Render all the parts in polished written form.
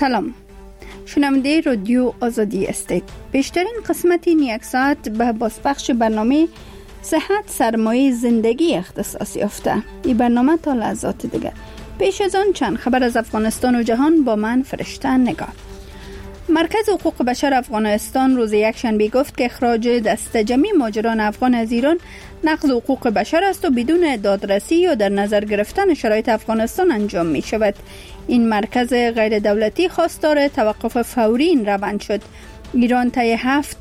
سلام، شنونده رادیو آزادی استید. بیشترین قسمت این یک ساعت به بازپخش برنامه صحت سرمایه زندگی اختصاص یافته. این برنامه تا لحظات دیگر. پیش از آن چند خبر از افغانستان و جهان با من فرشته نگاه. مرکز حقوق بشر افغانستان روز یکشنبه گفت که اخراج دست جمعی مهاجران افغان از ایران نقض حقوق بشر است و بدون دادرسی یا در نظر گرفتن شرایط افغانستان انجام می شود. این مرکز غیر دولتی خواستار توقف فوری این روند شد. ایران طی 7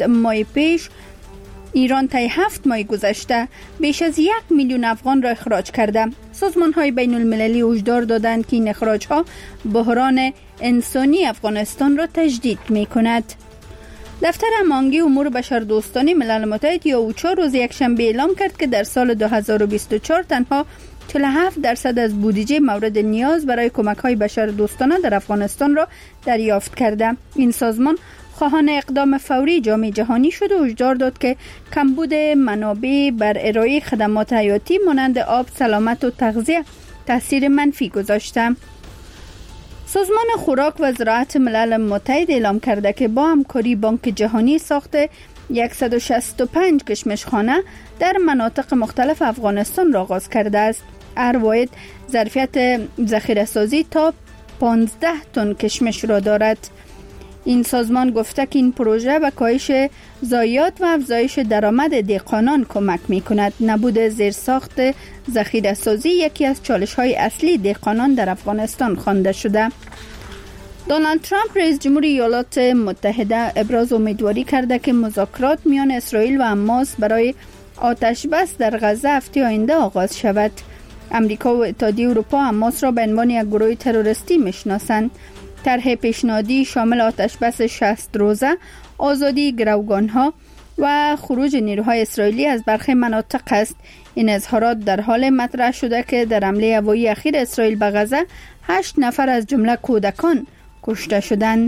ماه گذشته بیش از 1 میلیون افغان را اخراج کرده. سازمان‌های بین المللی هشدار دادند که این اخراج‌ها بحران انسانی افغانستان را تجدید می‌کند. دفتر هماهنگی امور بشردوستانه ملل متحد یا اوچا روز یکشنبه اعلام کرد که در سال 2024 تنها 47% از بودجه مورد نیاز برای کمک‌های بشردوستانه در افغانستان را دریافت کرده. این سازمان خواهان اقدام فوری جامعه جهانی شد و هشدار داد که کمبود منابع بر ارائه خدمات حیاتی مانند آب، سلامت و تغذیه تاثیر منفی گذاشته. سازمان خوراک و زراعت ملل متحد اعلام کرده که با همکاری بانک جهانی ساخت 165 کشمشخانه در مناطق مختلف افغانستان را آغاز کرده است. هر واحد ظرفیت ذخیره سازی تا 15 تن کشمش را دارد. این سازمان گفته که این پروژه به کاهش ضایعات و افزایش درآمد دهقانان کمک می‌کند. نبود زیرساخت ذخیره سازی یکی از چالش‌های اصلی دهقانان در افغانستان خوانده شده. دونالد ترامپ رئیس جمهور ایالات متحده ابراز امیدواری کرده که مذاکرات میان اسرائیل و حماس برای آتش بس در غزه هفته آینده آغاز شود. امریکا و اتحادیه اروپا حماس را به عنوان یک گروه تروریستی میشناسند. طرح پیشنهادی شامل آتش بس 60 روزه، آزادی گروگانها و خروج نیروهای اسرائیلی از برخی مناطق است. این اظهارات در حال مطرح شده که در حمله هوایی اخیر اسرائیل به غزه 8 نفر از جمله کودکان کشته شدند.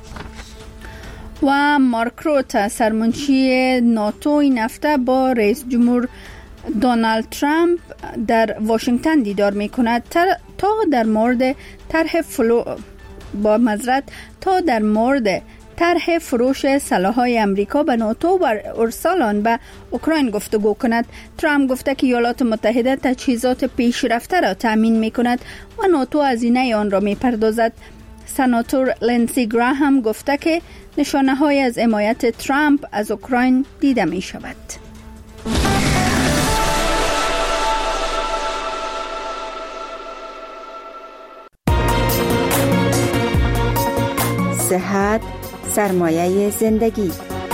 و مارک روت سرمنشی ناتو این هفته با رئیس جمهور دونالد ترامپ در واشنگتن دیدار می کند تا در مورد طرح فروش سلاح‌های امریکا به ناتو و ارسال آن به اوکراین گفتگو کند. ترامپ گفته که ایالات متحده تجهیزات پیشرفته را تامین می‌کند و ناتو هزینه آن را می‌پردازد. سناتور لینسی گراهام گفته که نشانه‌های از حمایت ترامپ از اوکراین دیده می‌شود. صحت سرمایه زندگی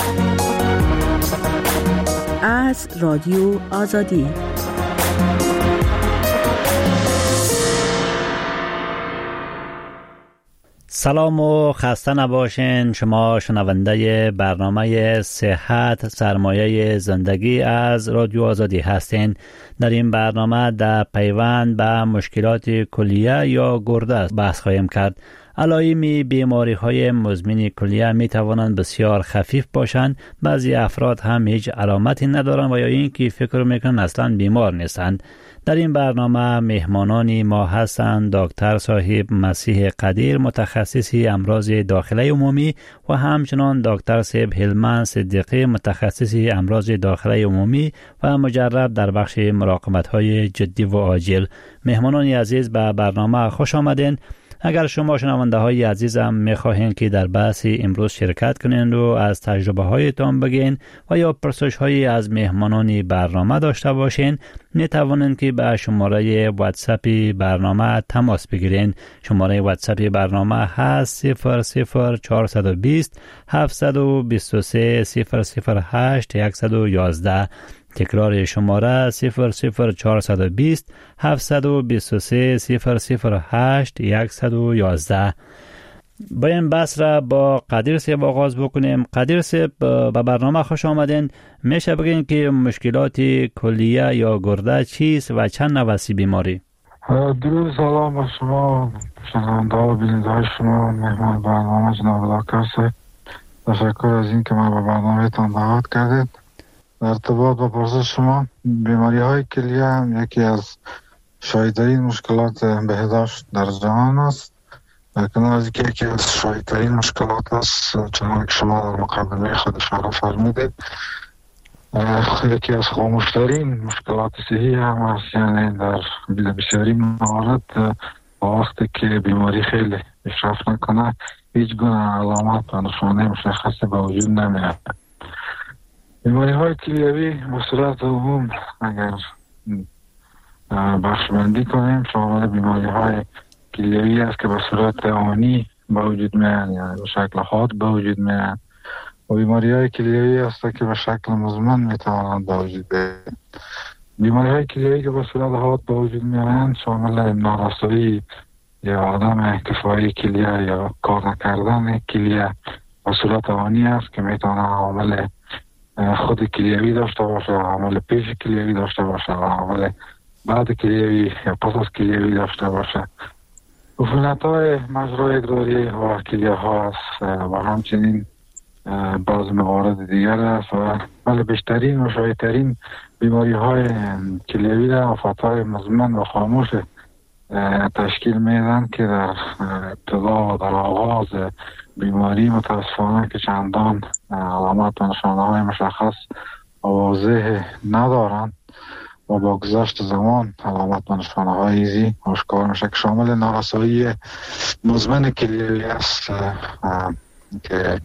از رادیو آزادی. سلام و خسته نباشین. شما شنونده برنامه صحت سرمایه زندگی از رادیو آزادی هستین. در این برنامه در پیوند به مشکلات کلیه یا گرده بحث خواهیم کرد. علائم بیماری‌های مزمن کلیه می توانند بسیار خفیف باشند. بعضی افراد هم هیچ علامتی ندارند و یا اینکه فکر میکنند اصلا بیمار نیستند. در این برنامه مهمانان ما هستند دکتر صاحب مسیح قدیر متخصصی امراض داخله عمومی و همچنان دکتر صاحب هلمند صدیقی متخصصی امراض داخله عمومی و مجرب در بخش مراقبت‌های جدی و عاجل. مهمانان عزیز به برنامه خوش آمدین. اگر شما شنونده های عزیزم میخواهید که در بحث امروز شرکت کنین و از تجربه هایتان بگین و یا پرسش هایی از مهمانان برنامه داشته باشین، می توانید که به شماره واتساپ برنامه تماس بگیرین. شماره واتساپ برنامه هست 00420 723 008 111. تکرار شماره 00420 723 008 111. با این بحث را با قدیر صاحب آغاز بکنیم. قدیر صاحب به برنامه خوش آمدین. میشه بگین که مشکلات کلیه یا گرده چیست و چند نوع بیماری؟ درود سلام به شما شنونده و بیننده های شما، مهمان برنامه جناب دکتر صاحب. تشکر از این که ما به برنامه تان دعوت کردید. در ارتباط با پرسش شما، بیماری های کلیه یکی از شایع‌ترین مشکلات بهداشت در جهان است. در کنار از که یکی از شایع‌ترین مشکلات است، چنانکه شما در مقدمه خود اشاره فرمودید، یکی از خاموشترین مشکلات صحی هم است. یعنی در بسیاری موارد وقتی که بیماری خیلی پیشرفت نکنه هیچ گونه علامات و نشانه مشخصی به وجود نمیاد. بیماری های کلیوی به صورت عموم اگر بخشبندی کنیم شامل بیماری های کلیوی است که به صورت آنی به وجود میاد، یعنی به شکل حاد به وجود میاد، و بیماری های کلیوی است که به شکل مزمن میتوانند به وجود بیاید. بیماری های کلیوی که به صورت حاد به وجود میاد شامل نارسایی یا عدم کفایی کلیه یا کار نکردن کلیه به صورت آنی است که میتونه عامل خود کلیوی داشته باشه، عامل پیش کلیوی داشته باشه، عامل بعد کلیوی یا پس از کلیوی داشته باشه. عفونت‌های مجرای ادراری و کلیه ها است و همچنین بعض موارد دیگر است، ولی بیشترین و شایع‌ترین بیماری های کلیوی در آفت‌های مزمن و خاموش تشکیل میدن که در ابتدا و در آغاز بیماری متاسفانه که چندان علامات و نشانه های مشخص و واضح ندارند و با گذشت زمان علامات و نشانه های ایزی آشکار میشه که شامل نارسایی مزمن کلیوی است که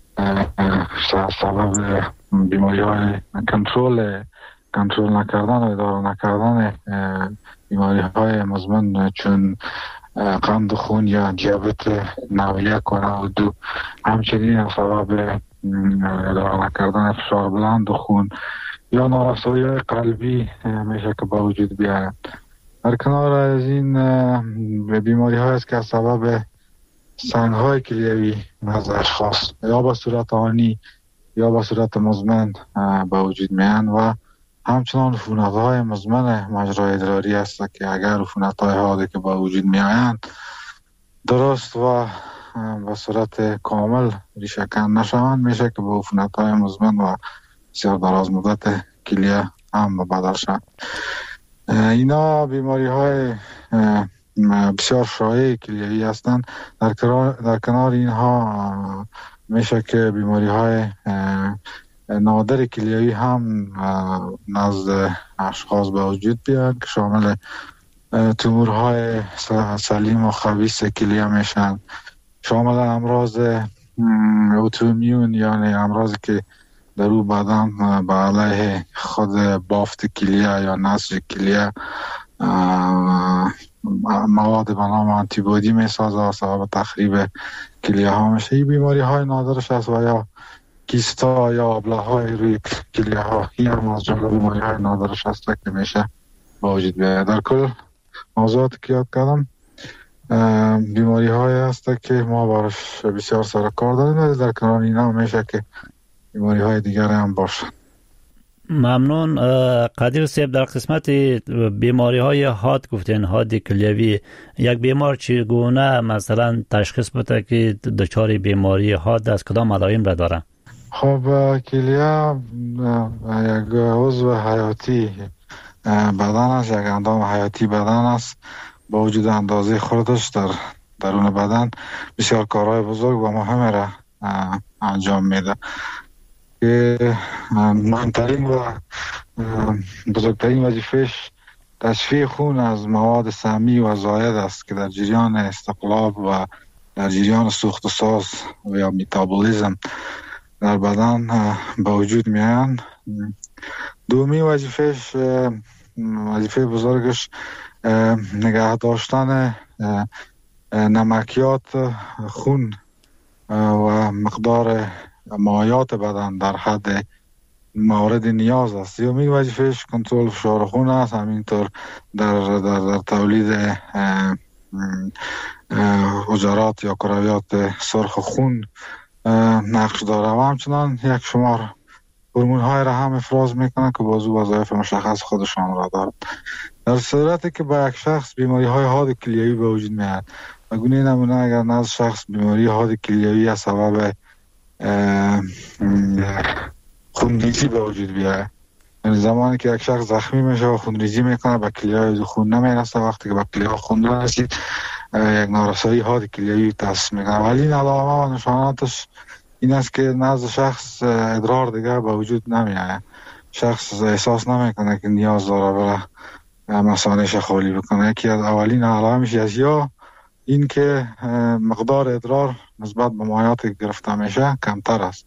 سبب بیماری های کنترل نکردن و اداره نکردن بیماری های مزمن چون قند خون یا دیابت نوع 1 و نوع 2، همچنین سبب اداره نکردن فشار بلند خون یا نارسایی قلبی میشه که با وجود بیاید. در کنار از این بیماری های است که سبب سنگ های کلیوی از اشخاص یا به صورت آنی یا به صورت مزمن به وجود میان و همچنان عفونت‌های مزمن مجرای ادراری است که اگر عفونت‌های حاده که با وجود میآیند درست و به صورت کامل ریشه‌کن نشوند میشه که با عفونت‌های مزمن و بسیار دراز مدت کلیه هم بدل شد. اینا بیماری‌های بسیار شایع کلیوی هستند. در کنار اینها میشه که بیماری‌های نادر کلیوی هم نزد اشخاص به وجود بیاد که شامل تومورهای سلیم و خبیث کلیه میشن، شامل امراض اوتومیون یعنی امراضی که در او بدن به علیه خود بافت کلیه یا نسج کلیه مواد به نام آنتیبادی میسازه و سبب تخریب کلیه ها میشه. این بیماری های نادرش است و یا کیستا یا ابله‌های روی کلیه ها این هم از جمله بیماری های نادرش است که میشه با وجود بیاید. در کل موضوعاتی که یاد کردم بیماری های است که ما باش بسیار سر کار داریم، ولی در کنار اینا میشه که بیماری های دیگر هم باشه. ممنون. قدیر صاحب، در قسمت بیماری های حاد گفتین، حاد کلیوی، یک بیمار چگونه مثلا تشخیص بده که دچار بیماری حاد از کدام علائم را داره؟ خب کلیه یک عضو حیاتی بدن است، یک اندام حیاتی بدن است. با وجود اندازه خودش در درون بدن بسیار کارهای بزرگ و مهم را انجام میده که مهمترین و بزرگترین وظیفه‌اش تصفیه خون از مواد سمی و زائد است که در جریان استقلاب و در جریان سوخت و ساز و یا متابولیسم در بدن به وجود میان. دومی وظیفه بزرگش نگه داشتن نمکیات خون و مقدار مایعات بدن در حد مورد نیاز است. سومین وظیفه‌اش کنترل فشار خون است، همینطور در تولید حجرات یا کرویات سرخ خون نقش داره و همچنان یک شمار هورمون های را هم افراز میکنه که بازو وظایف مشخص خودشان را دارد. در صورتی که با یک شخص بیماری های حاد کلیوی به وجود میاد و گونه نمونه اگر نزد شخص بیماری حاد کلیوی از سبب خونریزی به وجود بیاد، یعنی زمانی که یک شخص زخمی میشه و خونریزی میکنه به کلیه خون نمیرسه، وقتی که به کلیه خون رسید یک نارسایی حاد کلیوی تاسیس میکنه. اولین علامه و نشاناتش این است که نزد شخص ادرار دیگه به وجود نمیاد. شخص احساس نمیکنه که نیاز داره برای مثانه‌اش خالی بکنه. یکی از اولین علائمش است یا این که مقدار ادرار نسبت به مایعاتی که گرفته میشه کمتر است.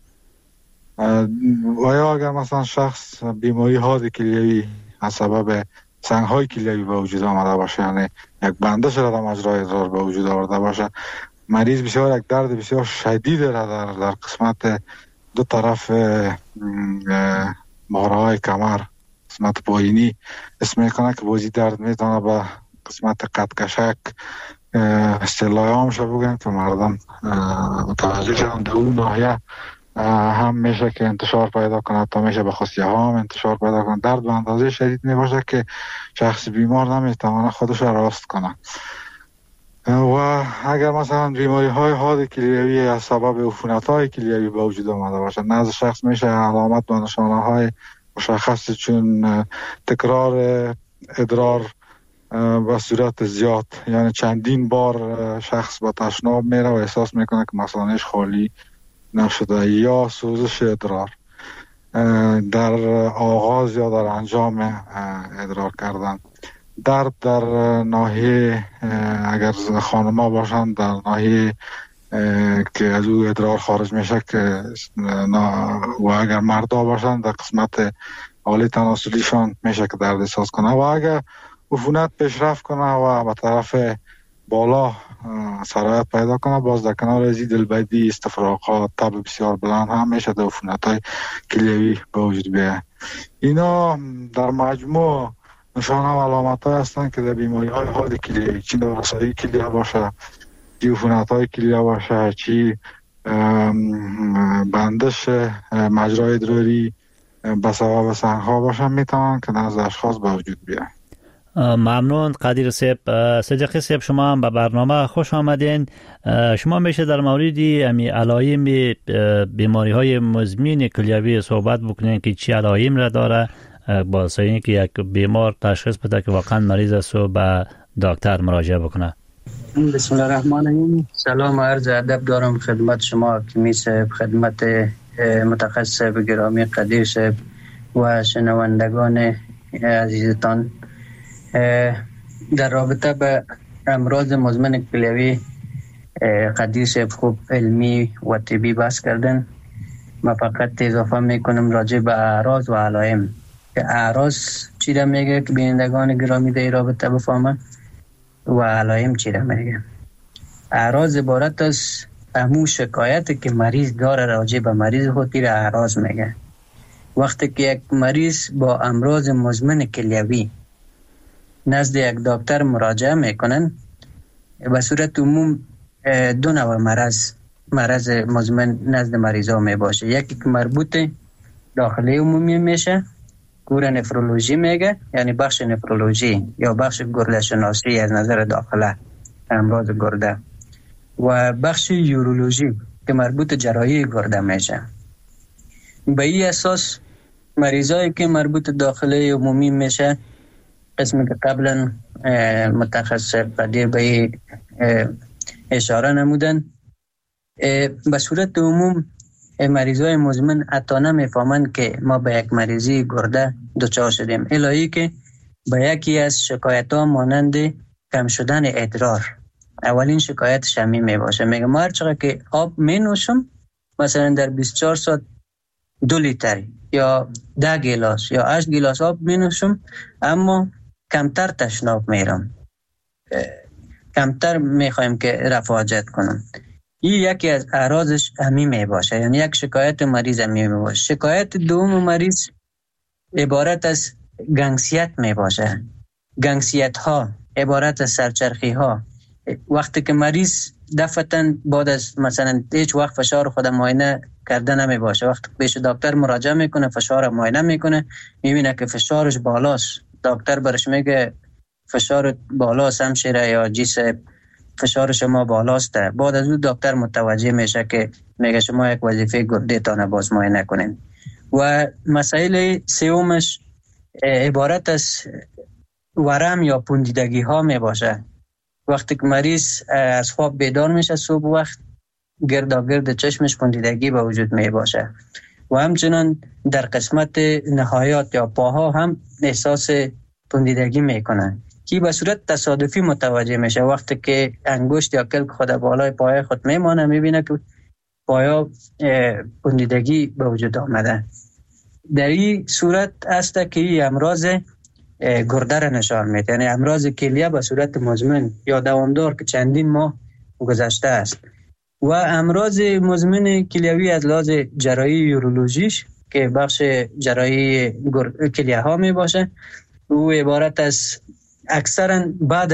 و یا اگر مثلا شخص بیماری حاد کلیوی از سبب سنگ‌های کلیوی به وجود آمده باشه، یعنی یک بندش را در مجرای ادرار به وجود آورده باشه، مریض بسیار یک درد بسیار شدید را در قسمت دو طرف مهره‌های کمر، قسمت پایینی اسم میکنه که بازی درد میتونه به قسمت قدکشک اصطلاحی هم شد بگیم که مردم متوجه شدن در اون ناحیه هم میشه که انتشار پیدا کنه، تا میشه به خصیه ها هم انتشار پیدا کنه. درد به اندازه شدید میباشه که شخص بیمار نمیتونه خودش را راست کنه. و اگر مثلا بیماری های حاد کلیوی از سبب عفونت های کلیوی به وجود آمده باشه، نزد شخص میشه علامت و نشانه های مشخص چون تکرار ادرار به صورت زیاد، یعنی چندین بار شخص با تشناب میره و احساس میکنه که مثانه‌اش خالی نشده، یا سوزش ادرار در آغاز یا در انجام ادرار کردن، درد در ناحیه اگر خانم‌ها باشن در ناحیه که از او ادرار خارج میشه که و اگر مردا باشن در قسمت حالی تناسلیشان میشه که درد احساس کنه. و اگر عفونت پیشرفت کنه و به طرف بالا سرایت پیدا کنه، باز در کنار ازی دلبدی، استفراغات، تب بسیار بلند هم میشه در عفونت‌های کلیوی به وجود بیاید. اینا در مجموع نشانه و علامت‌های هستند که در بیماری‌های حاد کلیوی، چی نارسایی کلیه باشه، چی عفونت‌های کلیه باشه، چی بندش مجرای ادراری به سبب سنگ‌ها باشه، میتونن که نزد اشخاص به وجود بیاید. ممنون قدیر صاحب. صدیقی صاحب شما هم به برنامه خوش آمدین. شما میشه در مورد علائم بیماری های مزمن کلیوی صحبت بکنین که چی علائم را داره، باعث اینکه یک بیمار تشخیص بده که واقعا مریض است و به دکتر مراجعه بکنه. بسم الله الرحمن الرحیم. سلام و عرض ادب دارم خدمت شما کیمی صاحب، خدمت متخصص گرامی قدیر صاحب و شنوندگان عزیزتان. در رابطه به امراض مزمن کلیوی قدیر صاحب خوب علمی و طبی بحث کردن. من فقط اضافه میکنم راجع به اعراض و علائم که اعراض چی را میگه که بینندگان گرامی در رابطه بفهمن و علائم چی را میگه. اعراض عبارت از همون شکایتی که مریض داره راجع به مریض خودی را اعراض میگه. وقتی که یک مریض با امراض مزمن کلیوی نزد یک دکتر مراجعه میکنن، به صورت عموم دو نوع مرض مزمن نزد مریضا می باشه. یکی که مربوط داخلی عمومی میشه، گور نفرولوژی میگه، یعنی بخش نفرولوژی یا بخش گرده شناسی از نظر داخله امراض گرده، و بخش یورولوژی که مربوط جراحی گرده میشه. به این اساس مریضایی که مربوط داخلی عمومی میشه، قسمی که قبلا متخصص قدیر به اشاره نمودن، به صورت عموم مریضای مزمن حتی نمیفهمند که ما به یک مریضی گرده دچار شدیم، الهی که به یکی از شکایت ها مانند کم شدن ادرار اولین شکایت شمی می باشه. میگه ما هر چقدر که آب می نوشم، مثلا در 24 ساعت 2 لیتر یا 10 گیلاس یا 8 گیلاس آب می نوشم، اما کمتر تشناب میرم، کمتر میخوایم که رفع حاجت کنم. این یکی از اعراضش همین می باشه، یعنی یک شکایت مریض همین می باشه. شکایت دوم مریض عبارت از گنگسیت می باشه. گنگسیت ها عبارت از سرچرخی ها. وقتی که مریض دفعتاً بعد از مثلا هیچ وقت فشار خود معاینه کرده نمی باشه، وقتی پیش دکتر مراجعه میکنه، فشار معاینه میکنه، میبینه که فشارش بالاست، دکتر برش میگه فشار بالاست همشیره یا جیس فشار شما بالاست. بعد از اون دکتر متوجه میشه که میگه شما یک وظیفه گرده تانه باز معاینه کنین. و مسائل سومش عبارت از ورم یا پوندیدگی ها می باشه. وقتی که مریض از خواب بیدار میشه صبح وقت گرد چشمش پوندیدگی به وجود می باشه و همچنان در قسمت نهایات یا پاها هم احساس پوندیدگی میکنه که به صورت تصادفی متوجه میشه. وقتی که انگشت یا کلک خود بالای پای خود میمانه میبینه که پایا پوندیدگی به وجود آمده. در این صورت است که این امراض گرده را نشان میده، یعنی امراض کلیه به صورت مزمن یا دوامدار که چندین ماه گذشته است. و امراض مزمن کلیوی از لحاظ جراحی یورولوژیش که بخش جراحی کلیه ها می باشه، او عبارت از اکثرا بعد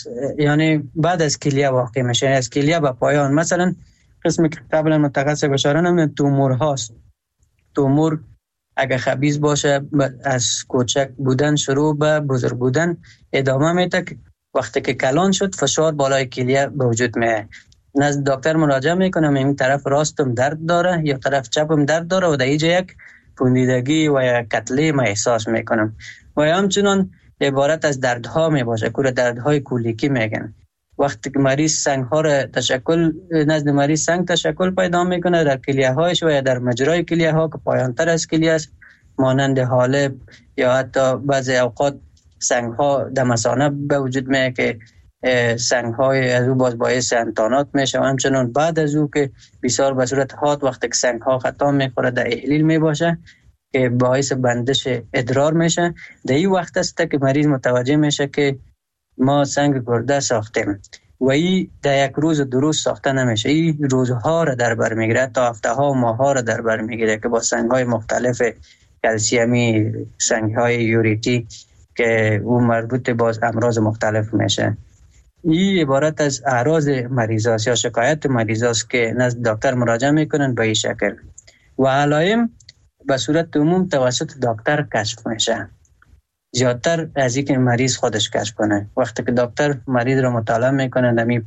از کلیه واقع میشه، از کلیه به پایان. مثلا قسمی که قبلا متخصص اشاره نمیدن تومور هاست. تومور اگه خبیث باشه از کوچک بودن شروع به بزرگ بودن ادامه میده که وقتی که کلان شد فشار بالای کلیه به وجود میاد. نزد دکتر مراجعه میکنم، این طرف راستم درد داره یا طرف چپم درد داره و در اینجا یک پوندیدگی و یا کتله ما احساس میکنم. و همچنان عبارت از دردها می باشه که دردهای کولیکی میگن. وقتی که مریض سنگ ها را نزد مریض سنگ تشکل پیدا میکنه در کلیه هایش و یا در مجرای کلیه ها که پایان تر از کلیه است، مانند حالب یا حتی بعضی اوقات سنگ ها دمسانه به وجود میاد که سنگ های از او باعث انتانات میشه. و همچنان بعد از او که بسیار به صورت حاد وقتی که سنگ ها خطا میخوره در احلیل میباشه که باعث بندش ادرار میشه. در این وقت است که مریض متوجه میشه که ما سنگ گرده ساختیم و این در یک روز دو روز ساخته نمیشه، این روزها را در بر میگیره تا هفته ها و ماه ها را در بر میگیره که با سنگ های مختلف کلسیمی، سنگ های یوریتی که اون مربوط با امراض مختلف میشه. این عبارت از اعراض مریض است یا شکایت مریض است که نزد دکتر مراجعه میکنن به این شکل و علائم به صورت عموم توسط دکتر کشف میشه زیادتر از اینکه مریض خودش کشف کنه. وقتی که دکتر مریض رو مطالعه میکنه نمی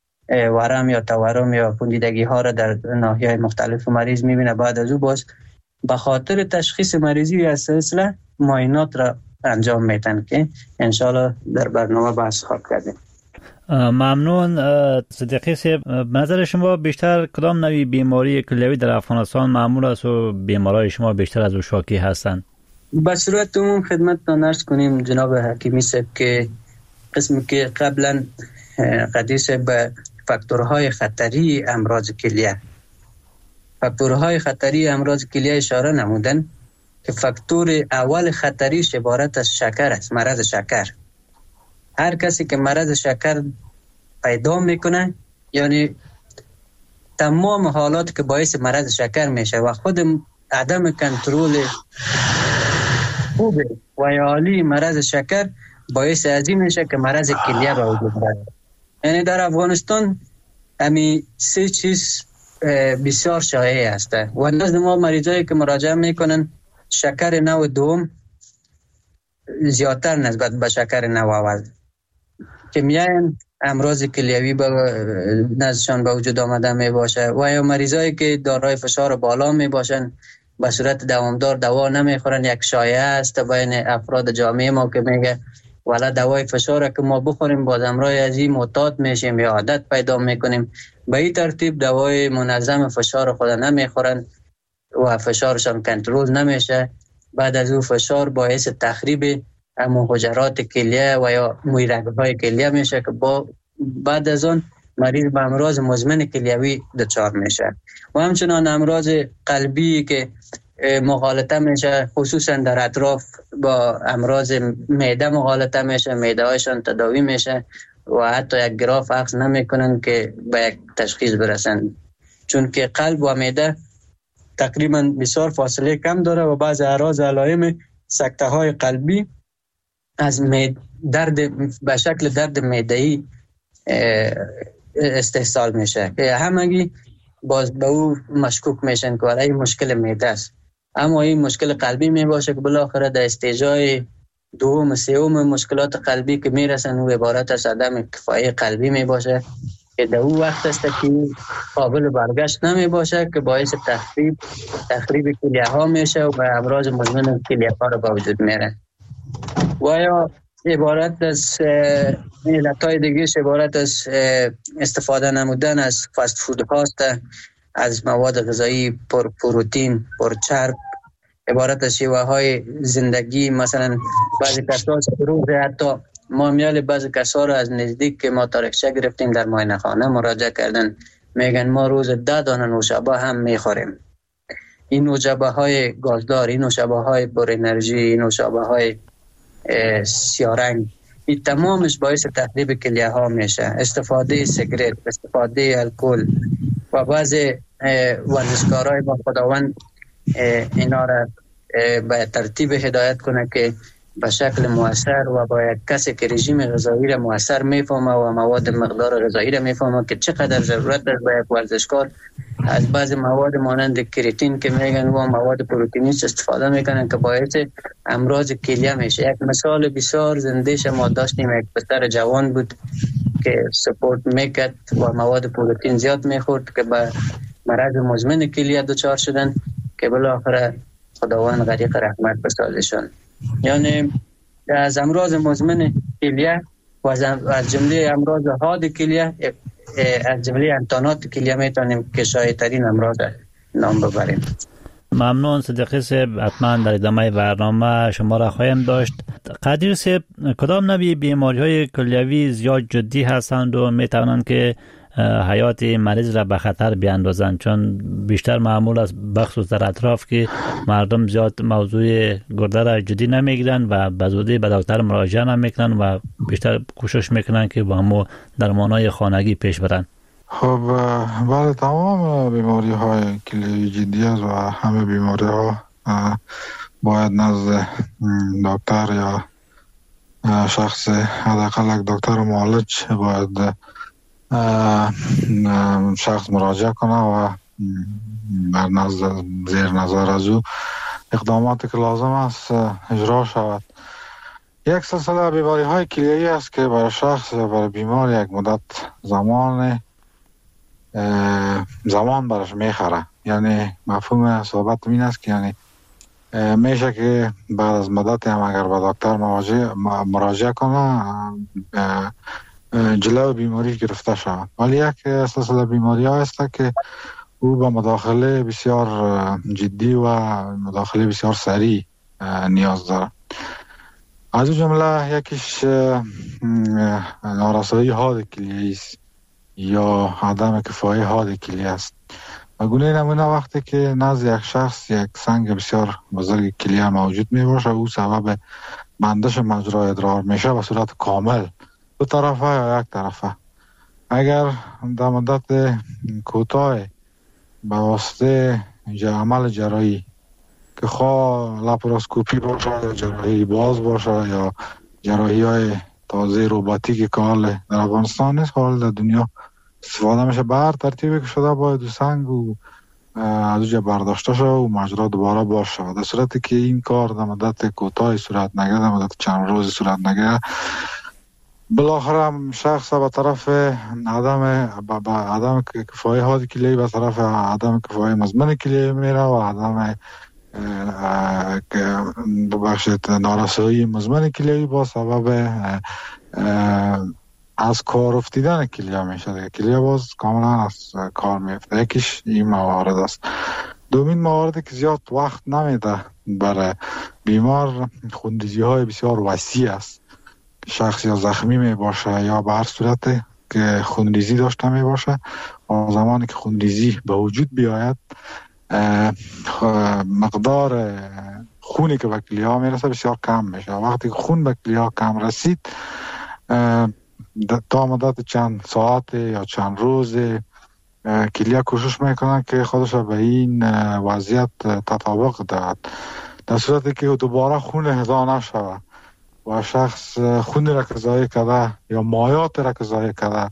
ورم یا تورم یا پوندیدگی ها را در ناحیه‌های مختلف مریض میبینه، بعد از او باز به خاطر تشخیص مریضی از سلسله معاینات را انجام میدن که انشالله در برنامه بحث خواهد کردیم. ممنون صدیقی صاحب. نظر شما بیشتر کدام نوعی بیماری کلیوی در افغانستان معمول است و بیمارای شما بیشتر از او شاکی هستند؟ به صورت عموم خدمتتان عرض کنیم جناب حکیمی صاحب که قسمی که قبلا قدیس به فاکتورهای خطری امراض کلیه اشاره نمودن که فاکتور اول خطریش عبارت از شکر است، مرض شکر. هر کسی که مرض شکر پیدا میکنه یعنی تمام حالات که باعث مرض شکر میشه و خود عدم کنترل خوبه و یا عالی مرض شکر باعث از این میشه که مرض کلیه به وجود بیاد. یعنی در افغانستان همین سه چیز بسیار شایع است و نزد ما مریضایی که مراجعه میکنن شکر نوع دوم زیادتر نسبت به شکر نوع اول که میاین امراض کلیوی نزدشان به وجود آمده می باشه و یا مریضایی که دارای فشار بالا می باشن به صورت دوامدار دوا نمیخورن. یک شایعه است بین افراد جامعه ما که میگه والا دوای فشار که ما بخوریم باز امرای از این معتاد میشیم یا عادت پیدا میکنیم. به این ترتیب دوای منظم فشار خود نمیخورن و فشارشان کنترل نمیشه. بعد از او فشار باعث تخریب همون حجرات کلیه و یا مویرگ‌های کلیه میشه که بعد از اون مریض به امراض مزمن کلیوی دچار میشه. و همچنان امراض قلبی که مغالطه میشه، خصوصا در اطراف با امراض معده مغالطه میشه، معده هایشان تداوی میشه و حتی یک گراف اخذ نمیکنن که به یک تشخیص برسن، چون که قلب و معده تقریبا بسیار فاصله کم داره و بعض اعراض علائم سکته های قلبی از درد به شکل درد معده‌ای استحصال میشه که همگی باز به او مشکوک میشن که این مشکل معده است. اما این مشکل قلبی می باشه که بالاخره در استیجای دوم سوم مشکلات قلبی که میرسن و عبارت از عدم کفایی قلبی می باشه که در اون وقت است که قابل برگشت نمی باشه که باعث تخریب کلیه ها میشه و به امراض مزمن کلیه ها رو به وجود میره. و یا عبارت از علتهای دیگه عبارت از استفاده نمودن از فست فود هاست، از مواد غذایی پر پروتئین، پر چرب، عبارت از شیوه های زندگی. مثلا بعضی کسا روز حتی معامل بعضی کسا رو از نزدیک که ما تاریخچه گرفتیم در معاینه خانه مراجعه کردن، میگن ما روز 10 دانه نوشابه هم میخوریم. این نوشابه های گازدار، این نوشابه های پر انرژی، این نوشابه های سیارنگ، این تمامش باعث تخریب کلیه ها میشه. استفاده سیگرت، استفاده الکل و بعض ورزشکارای با خداوند اینا را به ترتیب هدایت کنه که به شکل مؤثر و با یک کسی که رژیم غذایی را مؤثر میفهمه و مواد مقدار غذایی را میفهمه که چقدر ضرورت داره به یک ورزشکار از بعض مواد مانند کریاتین که میگن و مواد پروتئینی استفاده میکنن که باعث امراض کلیه میشه. یک مثال بسیار زنده ما داشتیم، یک پسر جوان بود که سپورت میکرد و مواد پروتئین زیاد میخورد که به مرض مزمن کلیه دچار شدن که بالاخره خداوند غریق رحمت بسازشون. یعنی از امراض مزمن کلیه و از جمله امراض حاد کلیه، از جمله انتانات کلیه میتونیم که شایع‌ترین امراض نام ببریم. ممنون صدیقی صاحب، حتما در ادامه برنامه شما را خواهیم داشت. قدیر صاحب، کدام نوع بیماری های کلیوی زیاد جدی هستند و میتوانند که حیات مریض را به خطر بیاندازند؟ چون بیشتر معمول است بخصوص در اطراف که مردم زیاد موضوع گرده را جدی نمیگیرند و به زودی به دکتر مراجعه نمیکنند و بیشتر کوشش میکنند که با همو درمانهای خانگی پیش برند. خب بله، تمام بیماری های کلیوی جدی است و همه بیماری ها باید نزد دکتر یا شخص حداقل یک دکتر معالج باید شخص مراجعه کنه و بر زیر نظر از او اقداماتی که لازم است اجرا شود. یک سلسله بیماری های کلیوی است که برای شخص یا برای بیمار یک مدت زمان برش میخره. یعنی مفهوم صحبت این است که یعنی میشه که بعد از مدتی هم اگر به دکتر مراجعه کنه جلو بیماری گرفته شود. ولی یک سلسله بیماری ها است که او به مداخله بسیار جدی و مداخله بسیار سریع نیاز داره. از او جمله یکیش نارسایی حاد کلیه است یا عدم کفایه حاد کلیه است. و گونه نمونه وقتی که نزد یک شخص یک سنگ بسیار بزرگ کلیه موجود می باشه، او سبب بندش مجرای ادرار میشه به صورت کامل، دو طرفه یا یک طرفه. اگر در مدت کوتاه به واسطه عمل جراحی که خواه لاپاراسکوپی باشه یا جراحی باز باشه یا جراحی های تازه روباتیک که حال در افغانستان نیست، حال در دنیا استفاده میشه، به هر ترتیبی که شده باید سنگ و از اونجا برداشته شده و مجرا دوباره باز شده. در صورتی که این کار در مدت کوتاه صورت نگیره، در مدت چند روز صورت نگیره، بالاخره شخص به طرف عدم کفایه حاد کلیه به طرف عدم کفایه مزمن کلیه میره و عدم نارسایی مزمن کلیه با سبب از کار افتیدن کلیه میشه. کلیه باز کاملا از کار میفته. یکیش این موارد است. دومین مواردی که زیاد وقت نمیده برای بیمار، خونریزی های بسیار وسیع است. شخص یا زخمی می باشه یا به هر صورت که خونریزی داشته می باشه و زمانی که خونریزی به وجود بیاید مقدار خونی که به کلیه ها می رسه بسیار کم میشه. وقتی که خون به کلیه ها کم رسید، تا مدت چند ساعت یا چند روز کلیه کوشش میکنن که خودش به این وضعیت تطابق دهد. در صورتی که دوباره خون اهدا نشود و شخص خون را که ضایع کرده یا مایات را که ضایع کرده،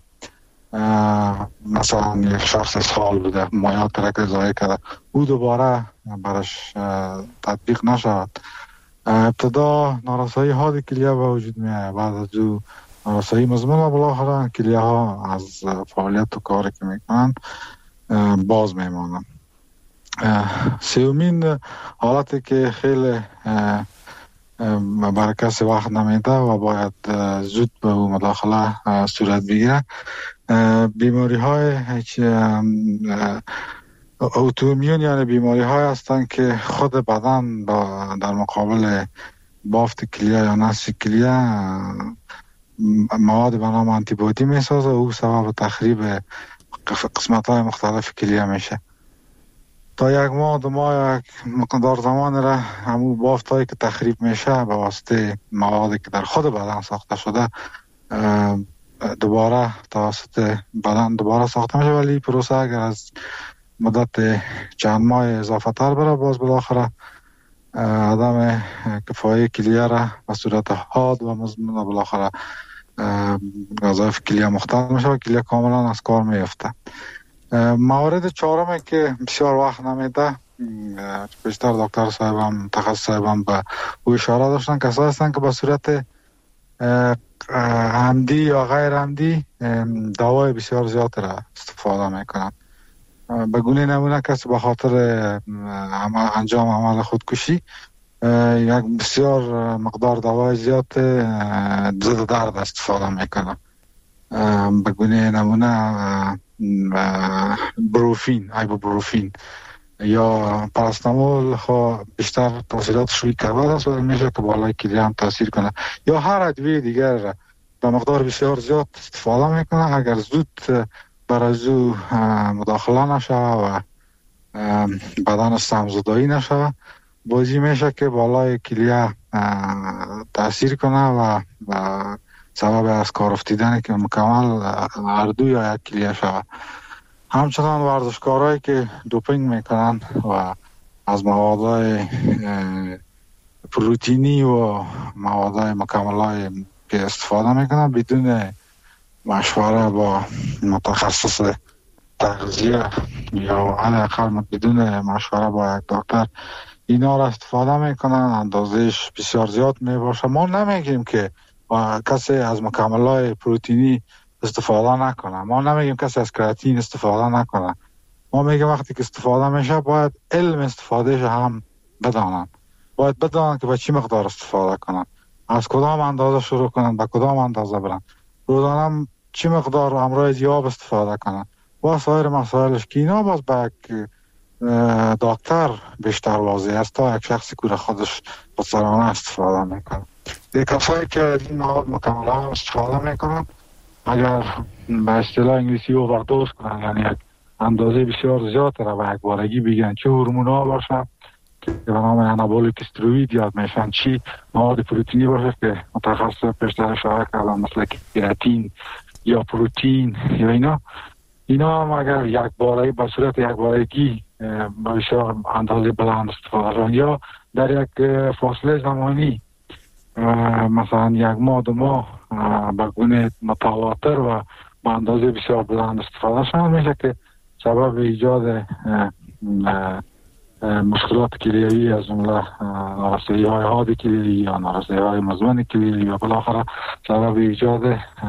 مثلا یک شخص سال بوده مایات را که ضایع کرده، او دوباره برش تطبیق نشود، ابتدا نارسایی حاد کلیه به وجود میاد. بعد از او نارسایی مزمن و بالاخره کلیه ها از فعالیت و کاری که میکنن باز میمانن. سومین حالتی که خیلی برای کسی وقت نمیده و باید زود به مداخله صورت بگیره. بیماری های اوتومیون یعنی بیماری های هستند که خود بدن در مقابل بافت کلیه یا نسج کلیه مواد به نام آنتیبادی میسازه و او سبب تخریب قسمت های مختلف کلیه میشه. تا یک ماه دو ماه یک مقدار زمان را همون بافت هایی که تخریب میشه به واسطه موادی که در خود بدن ساخته شده دوباره توسط بدن دوباره ساخته میشه، ولی پروسه اگر از مدت چند ماه اضافه تر بره باز بالاخره عدم کفایه کلیه را به صورت حاد و مزمن بالاخره وظایف کلیه مختل میشه و کلیه کاملا از کار میفته. موارد چهارم که بسیار وقت نمیده، بیشتر دکتر صاحبم متخصص صاحبم به او اشاره داشتن، کسایی هستن که به صورت عمدی یا غیر عمدی دوای بسیار زیاد را استفاده میکنن. به گونه نمونه کسی به خاطر انجام عمل خودکشی یک بسیار مقدار دوای زیاد ضد درد استفاده میکنه. به گونه نمونه ایبوبروفین یا پاراستامول بیشتر تاثیراتش روی کبد است و میشه که بالای کلیه هم تاثیر کنه، یا هر ادویه دیگر را به مقدار بسیار زیاد استفاده میکنه. اگر زود برای او مداخله نشه و بدن سمزدایی نشه بازی میشه که بالای کلیه تاثیر کنه و سبب از کار افتیدن که مکمل هر دو یا یک کلیه شود. همچنان ورزشکارایی که دوپینگ میکنن و از موادهای پروتئینی و موادهای مکملای که استفاده میکنن بدون مشوره با متخصص تغذیه یا حداقل بدون مشوره با یک دکتر اینا را استفاده میکنن، اندازهش بسیار زیاد میباشه. ما نمیگیم که کسی از مکملای پروتئینی استفاده نکنه، ما نمیگیم کسی از کراتین استفاده نکنه، ما میگیم وقتی که استفاده میشه باید علم استفادهش هم بدانن، باید بدانن که به چی مقدار استفاده کنن، از کدام اندازه شروع کنن، به کدام اندازه برن، روزانه چی مقدار امراض یاب استفاده کنن و سایر مسائلش که اینا باز به یک دکتر بیشتر واضح است تا یک شخصی که خودش خودسرانه استفاده میکنه. کسایی که از این مواد مکمل‌ها استفاده میکنن اگر به اصطلاح انگلیسی اووردوز کنن، یعنی یک اندازه بسیار زیاد را به یک بارگی بگیرن، چه هورمون‌ها باشه که به نام آنابولیک استروئید یاد میشن، چی مواد پروتئینی باشه که متخصص پیشتر اشاره کردم مثل کراتین یا پروتئین یا اینا هم اگر یک بارگی به صورت یک بارگی بسیار اندازه بلند استفاده کنن یا در یک فاصله زمانی مثلا یک ماه دو ماه به گونه متواتر و به اندازه بسیار بلند استفاده شدن میشه که سبب ایجاد مشکلات کلیوی از جمله نارسایی های حاد کلیوی یا نارسایی های مزمن کلیوی و بالاخره سبب ایجاد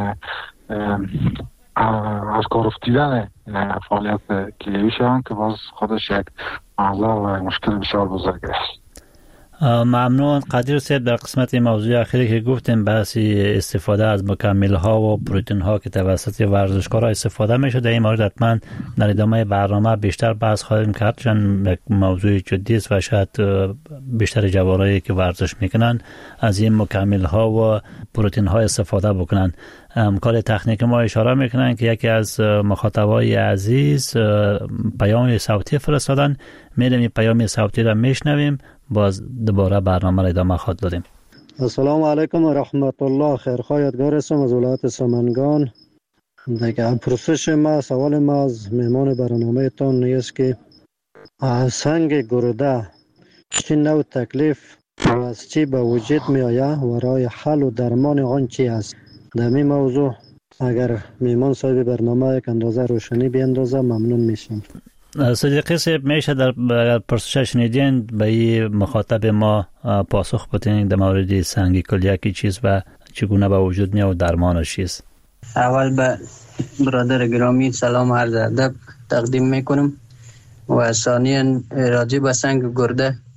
از کار افتیدن فعالیت کلیوی شدن که باز خودش یک معضل و مشکل بسیار بزرگ است. ممنون قدیر صاحب. در قسمت موضوع اخیری که گفتیم بحثی استفاده از مکمل ها و پروتئین ها که توسط ورزشکارا استفاده میشه، در این مورد حتما در ادامه برنامه بیشتر بحث خواهیم کرد چون یک موضوع جدی است و شاید بیشتر جوانایی که ورزش میکنن از این مکمل ها و پروتئین ها استفاده بکنن. همکار تکنیک ما اشاره میکنن که یکی از مخاطبای عزیز پیام صوتی فرستادن، میریم این پیام صوتی را میشنویم باز دوباره برنامه را ادامه خواهد دادیم. السلام علیکم و رحمت الله. خیرخواه یادگار هستم از ولایت سمنگان. دیگه پرسش ما سوال ما از مهمان برنامه تان نیست که سنگ گرده چی نوع تکلیف و از چی به وجود می آید و راه حل و درمان آن چی است؟ در این موضوع اگر مهمان صاحب برنامه یک اندازه روشنی بیندازه ممنون میشم. صدیقی صاحب میشه در پرسش شنیدین به این مخاطب ما پاسخ بدین در مورد سنگ کلیه کی چیز و چگونه به وجود میاد و درمانش چیست؟ اول به برادر گرامی سلام و عرض ادب تقدیم میکنم و ثانیا راجع به سنگ گرده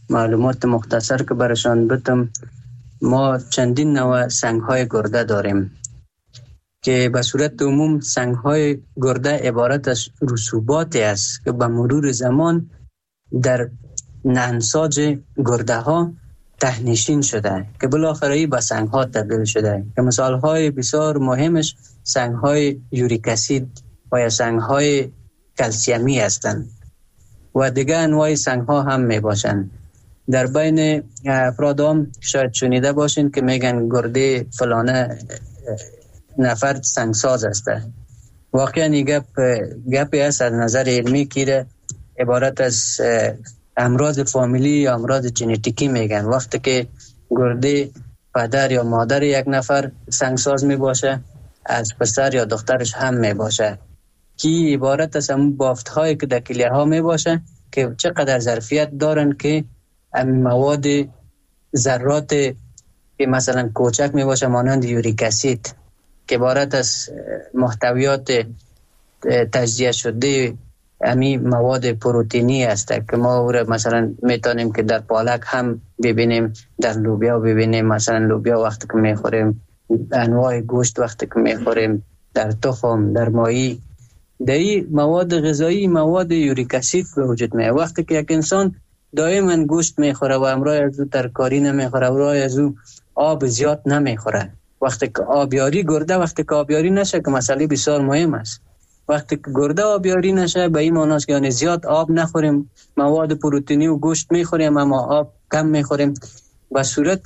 معلومات مختصر که برشان بتم، ما چندین نوع سنگ های گرده داریم که به صورت عموم سنگ های گرده عبارت از رسوباتی است که به مرور زمان در نهنساج گرده ها ته‌نشین شده که بالاخره به سنگ ها تبدیل شده که مثال های بسیار مهمش سنگ های یوریک اسید و یا سنگ های کلسیمی هستند و دیگه انواع سنگ ها هم می باشند. در بین افراد هم شاید شنیده باشین که میگن گرده فلانه نفر سنگساز است. واقعا این گپی است از نظر علمی که عبارت از امراض فامیلی یا امراض ژنتیکی میگن. وقتی که گرده پدر یا مادر یک نفر سنگساز می باشه، از پسر یا دخترش هم می باشه که عبارت از همون بافت هایی که در کلیه ها می باشه که چقدر ظرفیت دارن که مواد ذرات که مثلا کوچک می باشه مانند یوریک اسید که عبارت از محتویات تجزیه شده امی مواد پروتئینی است که ما او را مثلا میتونیم که در پالک هم ببینیم، در لوبیا ببینیم، مثلا لوبیا وقتی که میخوریم، انواع گوشت وقتی که میخوریم، در تخم، در ماهی، در این مواد غذایی مواد یوریک اسید به وجود میاد. وقتی که یک انسان دائما گوشت میخوره و امرای از او ترکاری نمیخوره، امرای از او آب زیاد نمیخوره، وقتی که آبیاری گرده وقتی که آبیاری نشه که مسئله بسیار مهم است، وقتی که گرده آبیاری نشه به این معنی است که یعنی زیاد آب نخوریم، مواد پروتئینی و گوشت میخوریم اما آب کم میخوریم، به صورت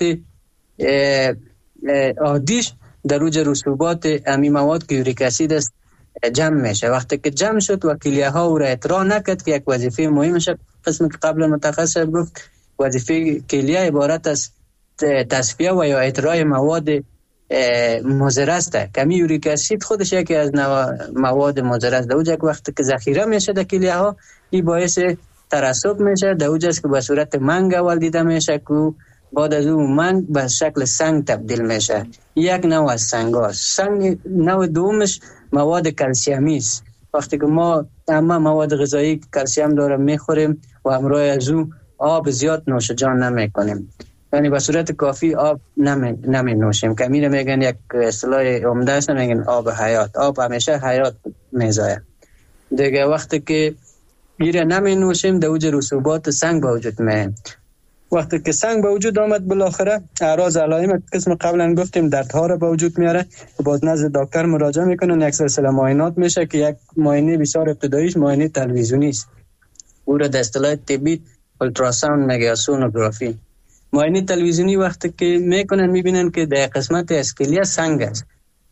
عادیش در اوج رسوبات امی مواد که یوریک اسید است جمع میشه. وقتی که جمع شد و کلیه ها او را اطراح نکرد که یک وظیفه مهمش قسمی که قبل متخصص گفت وظیفه کلیه عبارت از تصفیه و یا اطراح مواد مضر است. کمی یوریک اسید خودش یکی از مواد مضر است. در اوج وقتی که ذخیره میشه در کلیه ها این باعث ترسب میشه، در اوج است که به صورت منگ اول دیده میشه که بعد از اون منگ به شکل سنگ تبدیل میشه. یک نوع از سنگ هاست. سنگ نوع دومش مواد کلسیمی است. وقتی که ما همه مواد غذایی کلسیم داره میخوریم و همراه از اون آب زیاد نوش جان نمیکنیم، یعنی به صورت کافی آب نمی نوشیم که میره میگن یک اصطلاح عمده است، میگن آب حیات. آب همیشه حیات میزایه دیگه. وقتی که میره نمی نوشیم در اوج رسوبات سنگ به وجود میاد. وقتی که سنگ به وجود آمد بالاخره اعراض علائم قسم قبلا گفتیم دردها را به وجود میاره که باز نزد دکتر مراجعه میکنن، یک سلسله معاینات میشه که یک معاینه بسیار ابتداییش معاینه تلویزیونی است، او را در اصطلاح طبی اولتراساوند میگه یا سونوگرافی. معاینه تلویزیونی وقتی که میکنن میبینن که در قسمت اسکلیه سنگ است.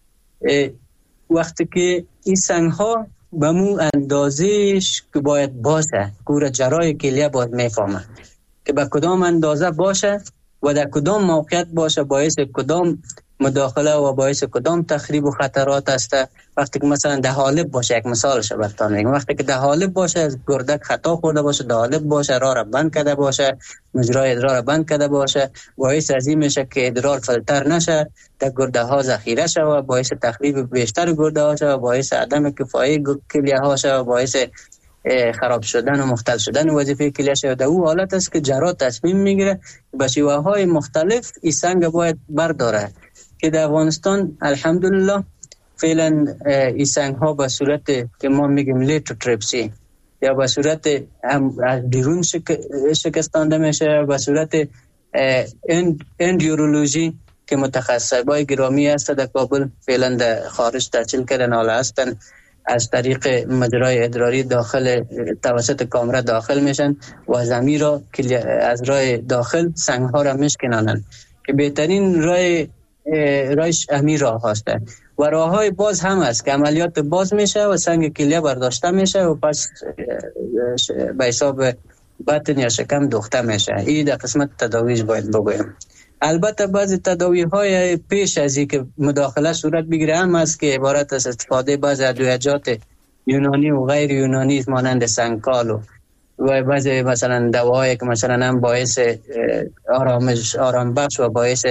وقتی که این سنگ ها به مو اندازهش که باید باشه که جراح کلیه باید میفهمه که به کدام اندازه باشه و در کدام موقعیت باشه، باعث کدام مداخله و باعث کدام تخریب و خطرات است. وقتی که مثلا ده حالب باشه، یک مثالش براتون میگم، وقتی که ده حالب باشه از گردک خطا خورده باشه، ده حالب باشه راه را بند کرده باشه، مجرای ادرار را بند کرده باشه، باعث از این میشه که ادرار فلتر نشه، در گرده ها ذخیره شه و باعث تخریب بیشتر گرده ها شه و باعث عدم کفایی کلیه ها شه و باعث خراب شدن و مختل شدن وظیفه کلیه شه. در او حالت است که جراح تصمیم میگیره به شیوه های مختلف این سنگ باید برداره که در افغانستان الحمدلله فعلا این سنگ ها به صورت که ما میگیم لیتوتریپسی یا به صورت از بیرون شکستانده میشه، به صورت اندیورولوژی که متخصصای گرامی است در کابل فعلا در خارج تحصیل کردن حالا هستن، از طریق مجرای ادراری داخل توسط کامره داخل میشن و زمین را از راه داخل سنگ ها را میشکنانن که بهترین رایش امی راه هسته و راه های باز هم است که عملیات باز میشه و سنگ کلیه برداشته میشه و پس به حساب بطن یا شکم دوخته میشه. این در قسمت تداویش باید بگویم. البته بعضی تداوی های پیش از این که مداخله صورت بگیره هم است که عبارت از استفاده بعضی ادویه‌جات یونانی و غیر یونانی مانند سنگکال و بعضی مثلا دواهایی که مثلا هم باعث آرام بخش و باعث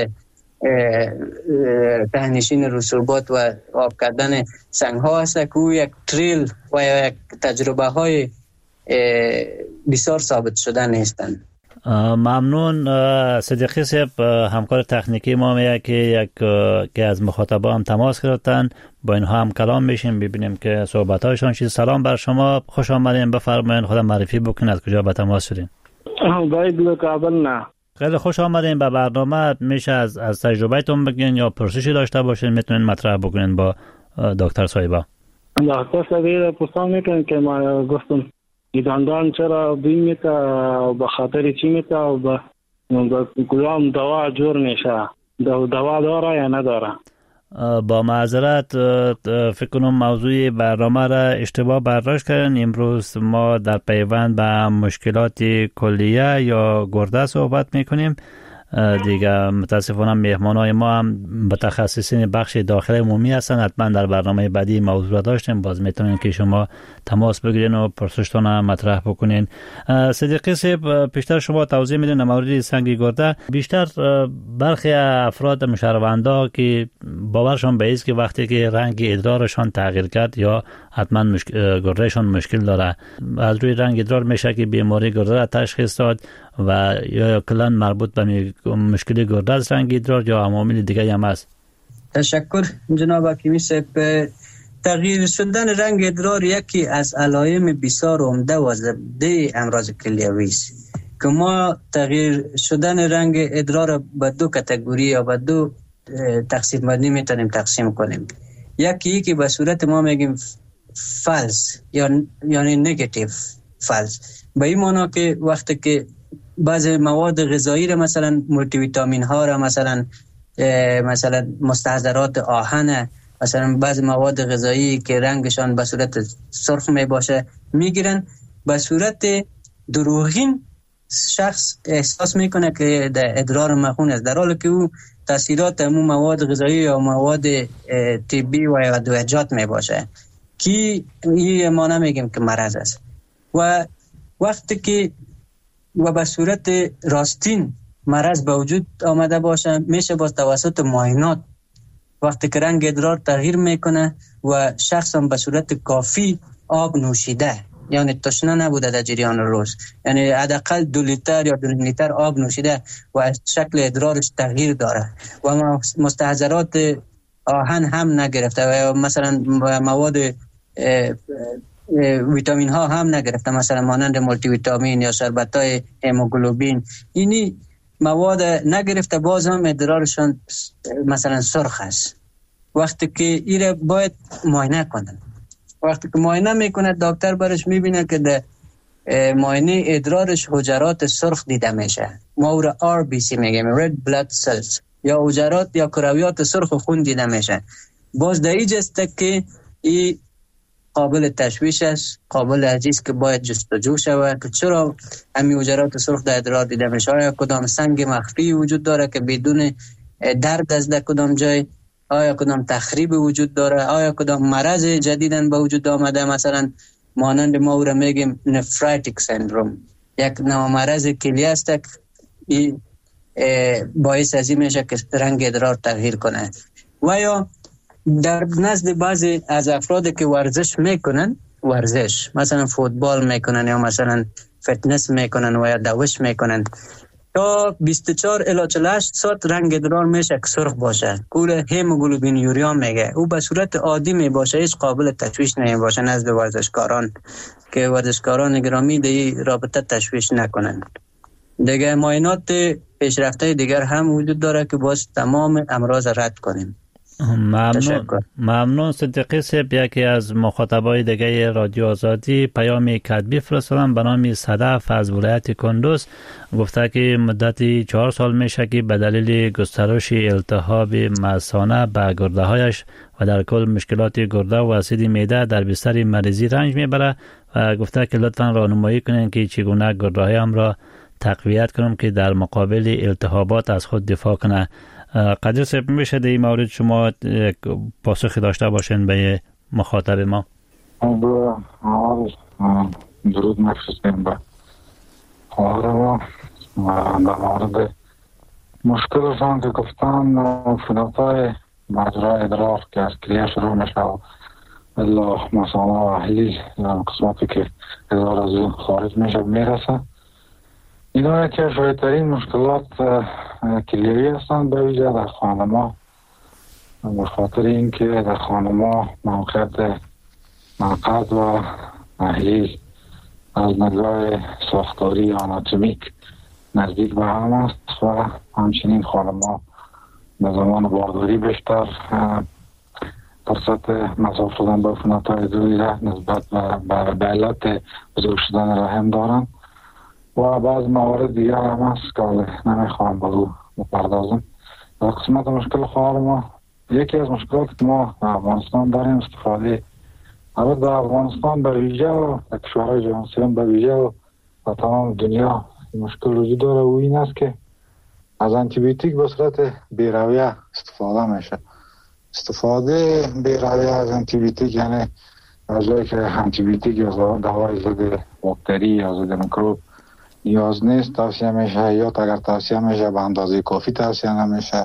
ته‌نشین رسوبات و آب کردن سنگ ها است که او یک تریل و یک تجربه های بسیار ثابت شده نیستند. ممنون. صدیقی صاحب همکار تکنیکی ما میگه که از مخاطبا هم تماس گرفتن، با اینها هم کلام میشیم ببینیم که صحبت‌هایشان چیز. سلام بر شما، خوش آمدین. بفرمایید خودم معرفی بکنید، از کجا به تماس شدین؟ باید کابل. نه خیلی خوش آمدین به برنامه. میشه از تجربه‌تون بگین یا پرسشی داشته باشین میتونین مطرح بکنین با دکتر صاحبا. دکتر صاحب پرسان میکنن که ما گفتم دندان چرا بین میتا، به خاطر چی میتا، و کدام دوا جور میشه، دوا داره یا نداره؟ با معذرت فکر کنم موضوع برنامه را اشتباه برداشت کردن. امروز ما در پیوند به مشکلات کلیه یا گرده صحبت میکنیم. دیگه متاسفانه مهمانای ما هم متخصصین بخش داخل عمومی هستن. حتما در برنامه بعدی موضوع داشتیم، باز میتونین که شما تماس بگیرین و پرسشتون هم مطرح بکنین. صدیقی صاحب، پیشتر شما توضیح میدین در مورد سنگ گرده. بیشتر برخی افراد مشهروندا که باورشون به است که وقتی که رنگ ادرارشان تغییر کرد یا حتما گردهشان مشکل داره، از روی رنگ ادرار میشه که بیماری گرده را تشخیص داد و یا کلا مربوط به مشکل گرده از رنگ ادرار یا عوامل دیگه هم است. تشکر جناب حکیمی صاحب. تغییر شدن رنگ ادرار یکی از علائم بسیار عمده و ضده امراض کلیوی است که ما تغییر شدن رنگ ادرار به دو کاتگوری یا به دو تقسیم بندی میتونیم تقسیم کنیم. یکی که به صورت ما میگیم فالس یعنی نگاتیو فالس، به این معنی که وقتی که بعض مواد غذایی را مثلا مولتی ویتامین ها را مثلا مستحضرات آهن، مثلا بعض مواد غذایی که رنگشان به صورت سرخ می باشه میگیرن، به صورت دروغین شخص احساس میکنه که در ادرار مخون است، در حالی که او تاثیرات همون مواد غذایی یا مواد طبی و ادویجات می باشه که این ما نمیگیم که مرض است. و وقتی که و به صورت راستین مرض به وجود آمده باشه، میشه با توسط معاینات وقتی که رنگ ادرار تغییر میکنه و شخص هم به صورت کافی آب نوشیده، یعنی تشنه نبوده در جریان روز، یعنی حداقل 2 لیتر یا 2 لیتر آب نوشیده و شکل ادرارش تغییر داره و مستحضرات آهن هم نگرفته و مثلا مواد ویتامین ها هم نگرفته، مثلا مانند مولتی ویتامین یا شربت های هموگلوبین، اینی مواد نگرفته، باز هم ادرارشان مثلا سرخ است. وقتی که ایره باید معاینه کنن، وقتی که معاینه میکنه دکتر برش میبینه که در معاینه ادرارش حجرات سرخ دیده میشه، ما او را RBC میگیم Red Blood Cells، یا حجرات یا کرویات سرخ خون دیده میشه. باز در اینجاست که این قابل تشویش است، قابل عزیز که باید جستجو شود که چرا همین حجرات سرخ در ادرار دیده میشه. آیا کدام سنگ مخفی وجود داره که بدون درد از در کدام جای، آیا کدام تخریب وجود داره، آیا کدام مرض جدیدن به وجود آمده، مثلا مانند ما او را میگیم نفراتیک سندروم، یک نوع مرض کلیه است که باعث از این میشه که رنگ ادرار تغییر کنه. و یا در نزد بعضی از افراد که ورزش میکنن، مثلا فوتبال میکنن یا مثلا فتنس میکنن و یا دوش میکنن، تا 24 الی 48 ساعت رنگ ادرار میشه که سرخ باشه، کول هموگلوبین یوریا میگه، او به صورت عادی می باشه، هیچ قابل تشویش نمی باشه نزد ورزشکاران، که ورزشکاران گرامی دی رابطه تشویش نکنن. دیگه معاینات پیشرفته دیگر هم وجود داره که باز تمام امراض رد کنیم. ممنون صدیقی صاحب. یکی از مخاطبای دیگه رادیو آزادی پیامی کتبی فرستادن به نام صدف از ولایت کندوز، گفته که مدتی 4 سال میشه که به دلیل گسترش التهاب مثانه به گرده هایش و در کل مشکلات گرده و اسید معده در بستر مریضی رنج میبره و گفته که لطفا راهنمایی کنین که چگونه گرده هایم را تقویت کنم که در مقابل التهابات از خود دفاع کنه. قدیر صاحب، میشه در این مورد شما یک پاسخی داشته باشین به مخاطب ما؟ درود مخصوصیم به خواهر ما در مورد مشکلشان که گفتن فلوتای مجرای ادرار که از کلیه شروع میشه و الا مثانه و حلیز قسمتی که ادرار از اون خارج میشه میرسه. اینا یکی از شایدترین مشکلات کلیوی هستند به ویژه در خانه‌ها، به خاطر اینکه در خانه‌ها موقعیت منقض و تحلیل از نگاه ساختاری آناتومیک نزدیک به هم است و همچنین خانه‌ها به زمان بارداری بیشتر فرصت مصاف شدن با عفونت‌های زایده نسبت به علت بزرگ شدن رحم دارند و بعض موارد دیگر هم هست که نمیخوام با او بپردازم. در قسمت مشکل خواهر ما، یکی از مشکلاتی که ما در افغانستان داریم استفاده، البته در افغانستان به ویژه و در کشورهای جهان سوم به ویژه و در تمام دنیا مشکل وجود داره و این است که از انتیبیوتیک به صورت بی‌رویه استفاده میشه. استفاده بی‌رویه از انتیبیوتیک یعنی از جایی که انتیبیوتیک یا دوای ضد باکتری یا ضد میکروب نیاز نیست توصیه میشه، یا اگر توصیه میشه به اندازه کافی توصیه نمیشه.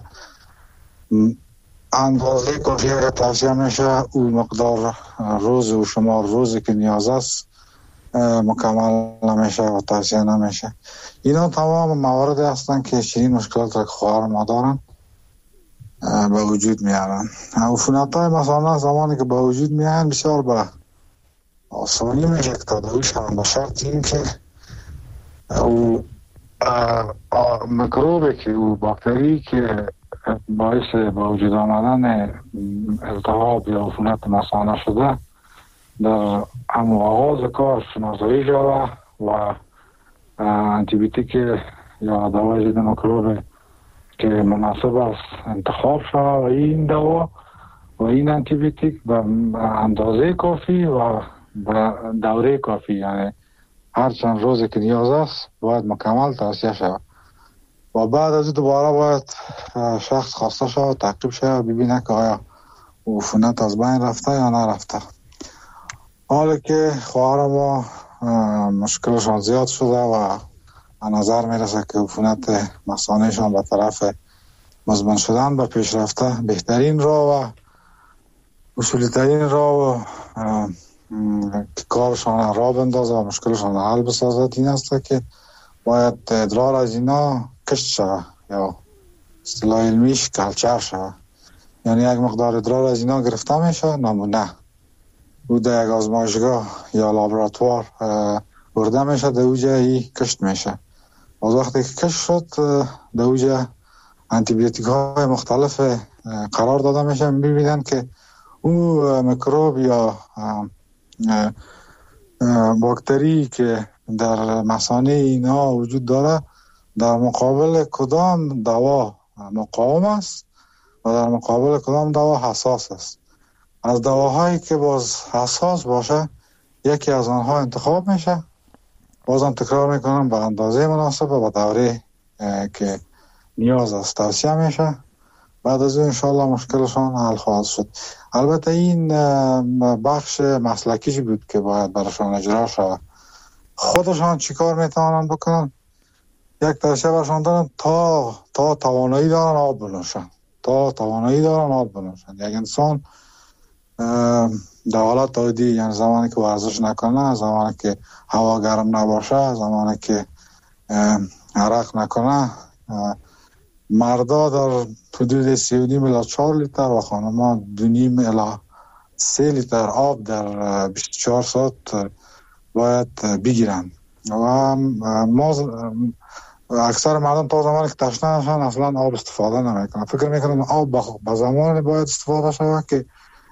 اندازه کافی اگر توصیه میشه او مقدار روز و شمار روزی که نیاز است مکمل نمیشه و توصیه نمیشه. اینا تمام مواردی هستند که چنین مشکلات را که خواهر ما دارن به وجود میارن. عفونت‌های مثلا زمانی که به وجود میان بسیار به آسانی میشه که تداویش هم به شرط این که او میکروبی که او باکتری که باعث به وجود آمدن التهاب یا عفونت مثانه شده در همون آغاز کار شناسایی شده و انتیبیوتیک یا دوای ضد میکروب که مناسب است انتخاب شده و این دوا و این انتیبیوتیک به اندازه کافی و به دوره کافی، یعنی هر چند روزی که نیاز است باید مکمل توصیه شود و بعد از دوباره باید شخص خواسته شود تعقیب شود ببینه که آیا عفونت از بین رفته یا نرفته. حالا که خواهر ما مشکلشان زیاد شده و به نظر میرسه که عفونت مثانهشان به طرف مزمن شدن به پیش رفته، بهترین راه و اصولی ترین راه و کارشان را بندازه و مشکلشان حل بسازد این است که باید ادرار از اینا کشت شود یا اصطلاح علمیش کلچر شود، یعنی یک مقدار ادرار از اینا گرفته میشه، نمونه او در یک آزمایشگاه یا لابراتوار برده میشه، در اوجه کشت میشه. از وقتی که کشت شد در اوجه انتیبیوتیک های مختلف قرار داده میشه، میبینن که او میکروب یا باکتری که در مثانه اینا وجود داره در مقابل کدام دوا مقاوم است و در مقابل کدام دوا حساس است. از دواهایی که باز حساس باشه یکی از آنها انتخاب میشه، بازم تکرار میکنم به اندازه مناسب و به دوره که نیاز است توصیه میشه. بعد از اون انشاءالله مشکلشان حل خواهد شد. البته این بخش مسلکیش بود که باید براشان اجرا شود. خودشان چیکار میتوانند بکنن؟ یک توصیه برشان دارن تا توانایی دارن آب بنوشن، یک انسان در حالت عادی، یعنی زمانی که ورزش نکنه، زمانی که هوا گرم نباشه، زمانی که عرق نکنه، مردا در حدود 3.5 الی 4 لیتر و خانم‌ها 2.5 الی 3 لیتر آب در 24 ساعت باید بگیرن و ما اکثر مردم تا زمانی که تشنه نشن اصلا آب استفاده نمیکنن. فکر میکنن آب به زمانی باید استفاده شود که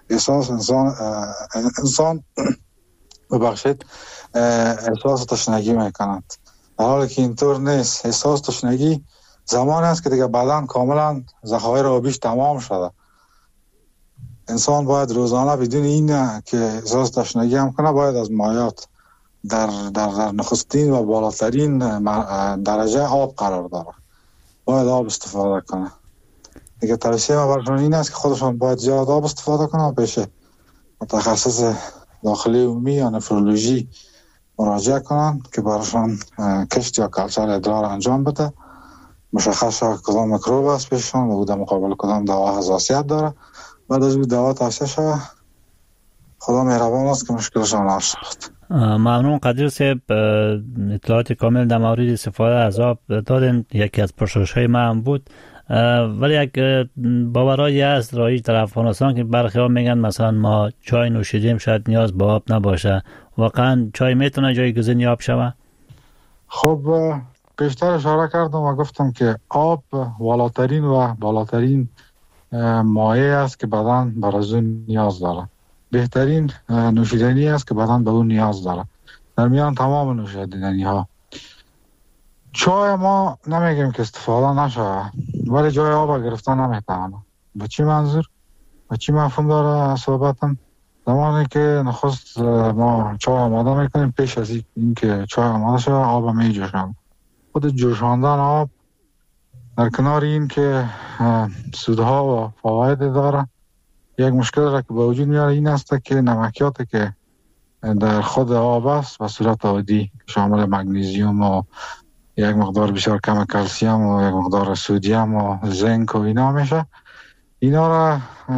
انسان ببخشید احساس تشنگی میکنند، در حالی که اینطور نیست. احساس تشنگی زمانی است که دیگه بدن کاملا ذخایر آبیش تمام شده. انسان باید روزانه بدون این که احساس تشنگی هم کنه باید از مایات در نخستین و بالاترین درجه آب قرار داره، باید آب استفاده کنه. دیگه توصیه ما برشون این است که خودشون باید زیاد آب استفاده کنه و پیش متخصص داخلی عمومی یا نفرولوژی مراجعه کنن که برشون کشت یا کلچر ادرار انجام بده، مشخص شد کدام میکروب است پیششون و در مقابل کدام دوا حساسیت داره. بعد از اون دوا توصیه شد. خدا مهربان است که مشکلشان حل شد. ممنون قدیر صاحب، اطلاعات کامل در مورد استفاده از آب دادن. یکی از پرسش‌های من هم بود، ولی یک باورایی هست رایج در افغانستان که برخی ها میگن مثلا ما چای نوشیدیم شاید نیاز به آب نباشه. واقعا چای میتونه جایگزین آب شوه؟ خب پیشتر اشاره کردم و گفتم که آب والاترین و بالاترین مایع است که بدن بر از اون نیاز داره. بهترین نوشیدنی است که بدن به اون نیاز داره در میان تمام نوشیدنی ها. چای ما نمیگیم که استفاده نشه، ولی جای آب گرفتن نمیتونه. به چی منظور؟ به چی مفهوم داره صحبتم؟ زمانی که نخست ما چای آماده میکنیم، پیش از این که چای آماده شده آب می جوشاند. خود جوشاندن آب در کنار این که سودها و فواید داره، یک مشکل را که به وجود میاره این است که نمکیاتی که در خود آب است و صورت عادی شامل مگنیزیم و یک مقدار بسیار کم کلسیم و یک مقدار سودیم و زنک و اینا میشه، اینا را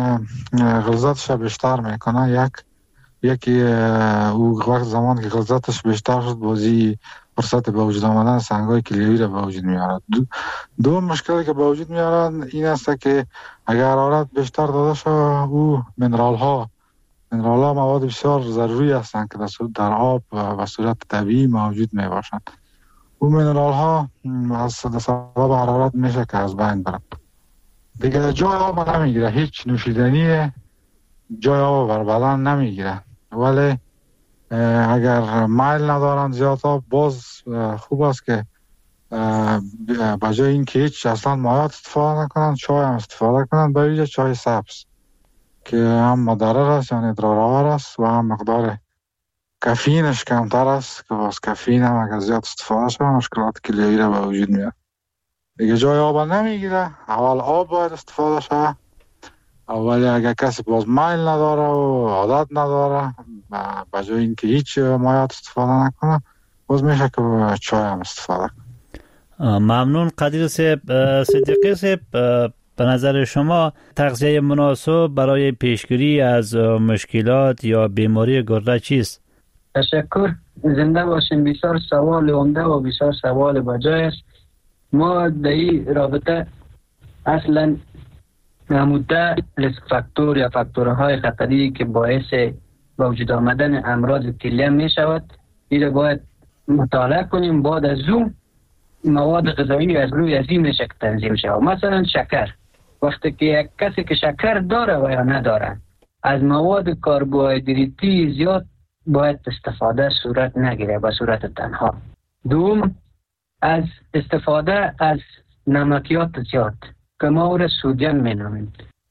غلظتش بیشتر میکنه. یکی او وقت زمان که غلظتش بیشتر شد بازی فرصت به وجود آمدن سنگای کلیویی را به وجود میاره. دو مشکلی که به وجود میارن این است که اگر حرارت بیشتر داده شد او منرال ها مواد بسیار ضروری هستند که در آب و صورت طبیعی موجود می باشند. او منرال ها از سبب حرارت میشه که از بین برن. دیگه جای آب نمیگیره، هیچ نوشیدنی جای آب بر بدن نمیگیره. ولی اگر میل ندارن زیاد آب، باز خوب است که بجای این که هیچ اصلا مایات استفاده نکنن، چای هم استفاده کنن، به ویژه چای سبز که هم مضر است یعنی ضررآور است و هم مقدار کافئینش کمتر است که باز کافئین هم اگر زیاد استفاده شد مشکلات کلیویی را به وجود میاره. دیگه جای آب نمیگیره، اول آب باید استفاده شه، ولی اگر کسی باز میل نداره و عادت نداره به جای اینکه هیچ مایات استفاده نکنه، باز میشه که چای هم استفاده کنه. ممنون قدیر صاحب. صدیقی صاحب، به نظر شما تغذیه مناسب برای پیشگیری از مشکلات یا بیماری گرده چیست؟ تشکر، زنده باشین. بسیار سوال عمده و بسیار سوال بجای است. ما در این رابطه اصلا نموده ریسک فاکتور یا فاکتورهای خطری که باعث به وجود آمدن امراض کلیه می شود، این را باید مطالعه کنیم. بعد از اون مواد غذایی از روی از این میشه که تنظیم شود. مثلا شکر، وقتی که یک کسی که شکر داره و یا نداره، از مواد کربوهیدراتی زیاد باید استفاده صورت نگیره به صورت تنها. دوم، از استفاده از نمکیات زیاد که ما او را سودیم می نامیم،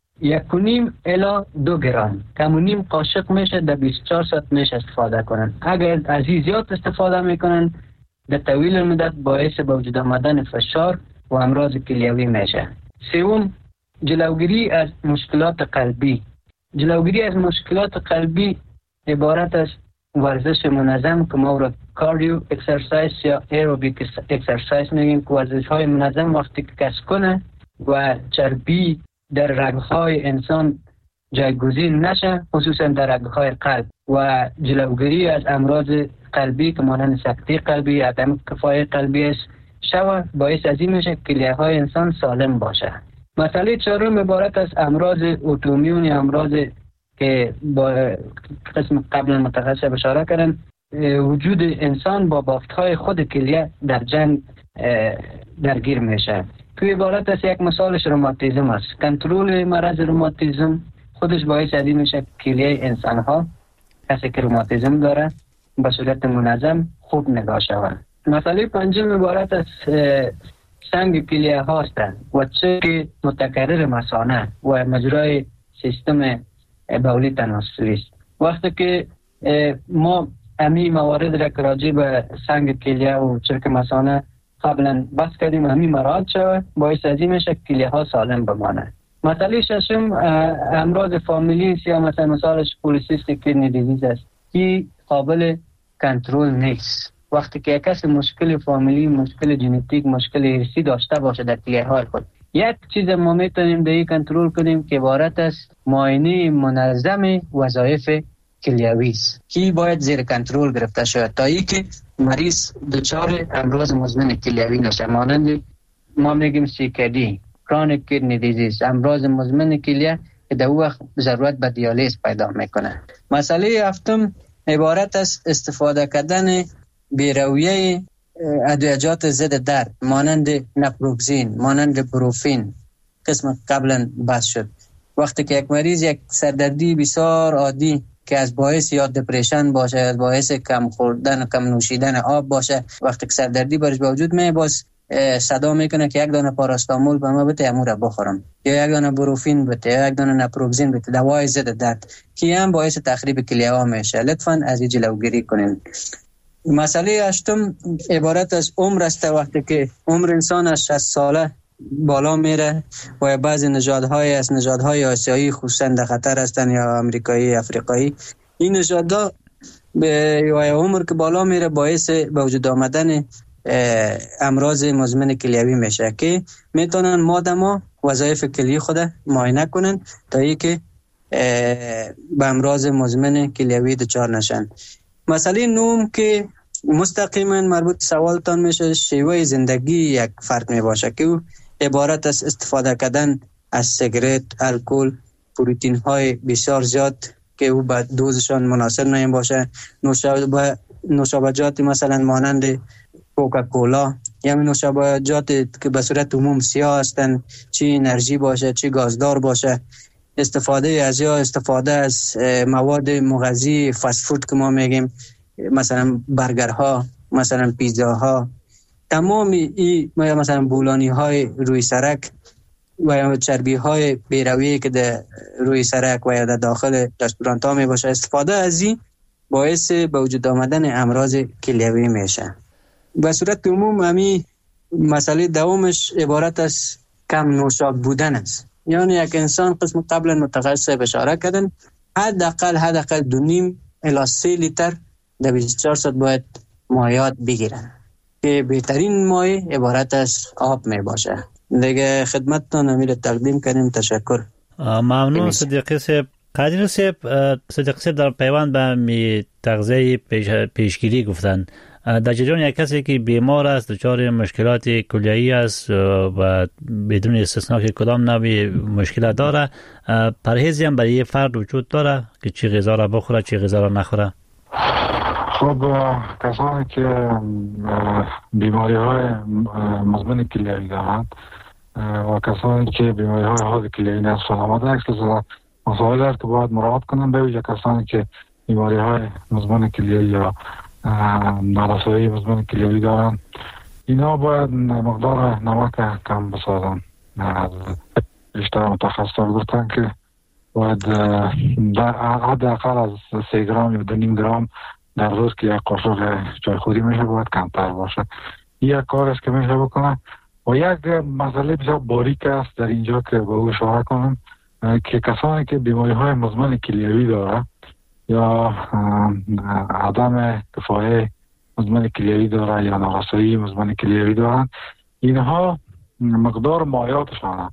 1.5 الی 2 گرم کمونیم قاشق میشه در 24 ساعت میشه استفاده کنن. اگر از این زیاد استفاده میکنن در طویل مدت باعث به وجود آمدن فشار و امراض کلیوی میشه. سوم، جلوگیری از مشکلات قلبی. جلوگیری از مشکلات قلبی عبارت از ورزش منظم که ما را کاردیو اکسرسایز یا ایروبیک اکسرسایز میگیم، که ورزش های منظم وقتی که کس کنه و چربی در رگهای انسان جایگزین نشه، خصوصا در رگهای قلب، و جلوگیری از امراض قلبی که مانند سکته قلبی، عدم کفای قلبی است شوه، باعث از این میشه کلیه های انسان سالم باشه. مسئله چهارم عبارت از امراض اتومیون، امراض که با قسم قبل متخصص اشاره کردن، وجود انسان با بافتهای خود کلیه در جنگ درگیر میشه. توی عبارت از یک مثالش روماتیزم است. کنترل مرض روماتیزم خودش باعث از این میشه کلیه انسان ها، کسی که روماتیزم داره، به صورت منظم خوب نگاه شود. مسئله پنجم عبارت از سنگ کلیه هاستند و چه متکرر مثانه و مجرای سیستم بولی تناسلی است. وقتی که ما همین موارد را که راجع به سنگ کلیه و چرک مثانه قبلا بحث کردیم، همین مراعات شود، باعث از این میشه کلیه ها سالم بمانه. مسئله ششم امراض فامیلی یا مثالش پولیسیستیک کدنی دیزیز است. این قابل کنترل نیست. وقتی که کسی مشکل فامیلی، مشکل ژنتیک، مشکل ارثی داشته باشه در کلیه های خود، یک چیز ما میتونیم به این کنترل کنیم که عبارت است معاینه منظم وظایف کلیوی است که باید زیر کنترل گرفته شود تا اینکه مریض دچار امراض مزمن کلیوی نشه، مانند ما میگیم CKD کرونیک کدنی دیزیز، امراض مزمن کلیه که در وقت ضرورت به دیالیز پیدا میکنه. مسئله هفتم عبارت از استفاده کردن بیرویه ادویجات ضد درد مانند نپروکسین، مانند بروفین، قسم قبلا بحث شد. وقتی که یک مریض یک سردردی بسیار عادی که از باعث یا دپرشن باشه، از باعث کم خوردن، کم نوشیدن آب باشه، وقتی که سردردی برش به وجود میاد باز صدا میکنه که یک دانه پاراستامول به ما بده، امور بخورم، یا یک دانه بروفین بده، یا یک دانه نپروکسین بده، دوای ضد درد که هم باعث تخریب کلیه ها میشه. لطفاً از این جلوگیری کنین. مسئله هشتم عبارت از عمر است. وقتی که عمر انسان از 60 ساله بالا میره و بعضی نژادهای از نژادهای آسیایی خصوصا در خطر هستند یا امریکایی، افریقایی، این نژادها به عمر که بالا میره باعث به وجود آمدن امراض مزمن کلیوی میشه که میتونن مادما وظایف کلیه خود معاینه کنن تا اینکه به امراض مزمن کلیوی دچار نشن. مسئله نهم که مستقیما مربوط سوالتان میشه، شیوه زندگی یک فرد میباشه که او عبارت از استفاده کردن از سیگرت، الکل، پروتئین های بسیار زیاد که او با دوزشان مناسب نمی باشه، نوشابجات مثلا مانند کوکاکولا یا نوشابجات که به صورت عموم سیاه هستند، چی انرژی باشه چی گازدار باشه، استفاده از مواد مغذی فست فود که ما میگیم، مثلا برگرها، مثلا پیزاها، تمام این مثلا بولانی های روی سرک و چربی های بیرویه که در روی سرک و یا در داخل رستورانت ها می باشه، استفاده از این باعث به وجود آمدن امراض کلیوی میشه. به صورت عموم همی مسئله دومش عبارت از کم نوشابه بودن است. یعنی یک انسان قسم قبلا متخصص اشاره کردن حداقل 2.5 الی 3 لیتر در 24 ساعت باید مایعات بگیرن که بهترین مایع عبارت از آب می باشه. دیگه خدمتتون امیر تقدیم کنیم. تشکر. ممنون صدیقی صاحب. قادر صاحب، صدیقی صاحب در پیوند به می تغذیه پیشگیری گفتن در جریان یک کسی که بیمار است، دچار مشکلات کلیه‌ای است و بدون استثنا که کدام نوع مشکلات داره، پرهیزی هم برای فرد وجود داره که چی غذا را بخوره چی غذا را نخوره؟ خب کسانی که بیماری های مزمن کلیوی دارند و کسانی که بیماری های حاد کلیوی نصف آمده اکثر مسائل است که باید مراعات کنند، به ویژه کسانی که بیماری های مزمن کلیوی یا نارسایی مزمن کلیوی دارند، اینا باید مقدار نمک کم بسازن. بیشتر متخصصان گفتن که باید حداقل از 3 گرم یا 2.5 گرم در روز که یک قاشق چای خوری میشه باید کمتر باشه. یک کار است که میشه بکنه. و یک مسئله بسیار باریک است در اینجا که به او اشاره کنم که کسانی که بیماری های مزمن کلیوی داره یا عدم کفایه مزمن کلیوی داره یا نارسایی مزمن کلیوی دارن، اینها مقدار مایعاتشان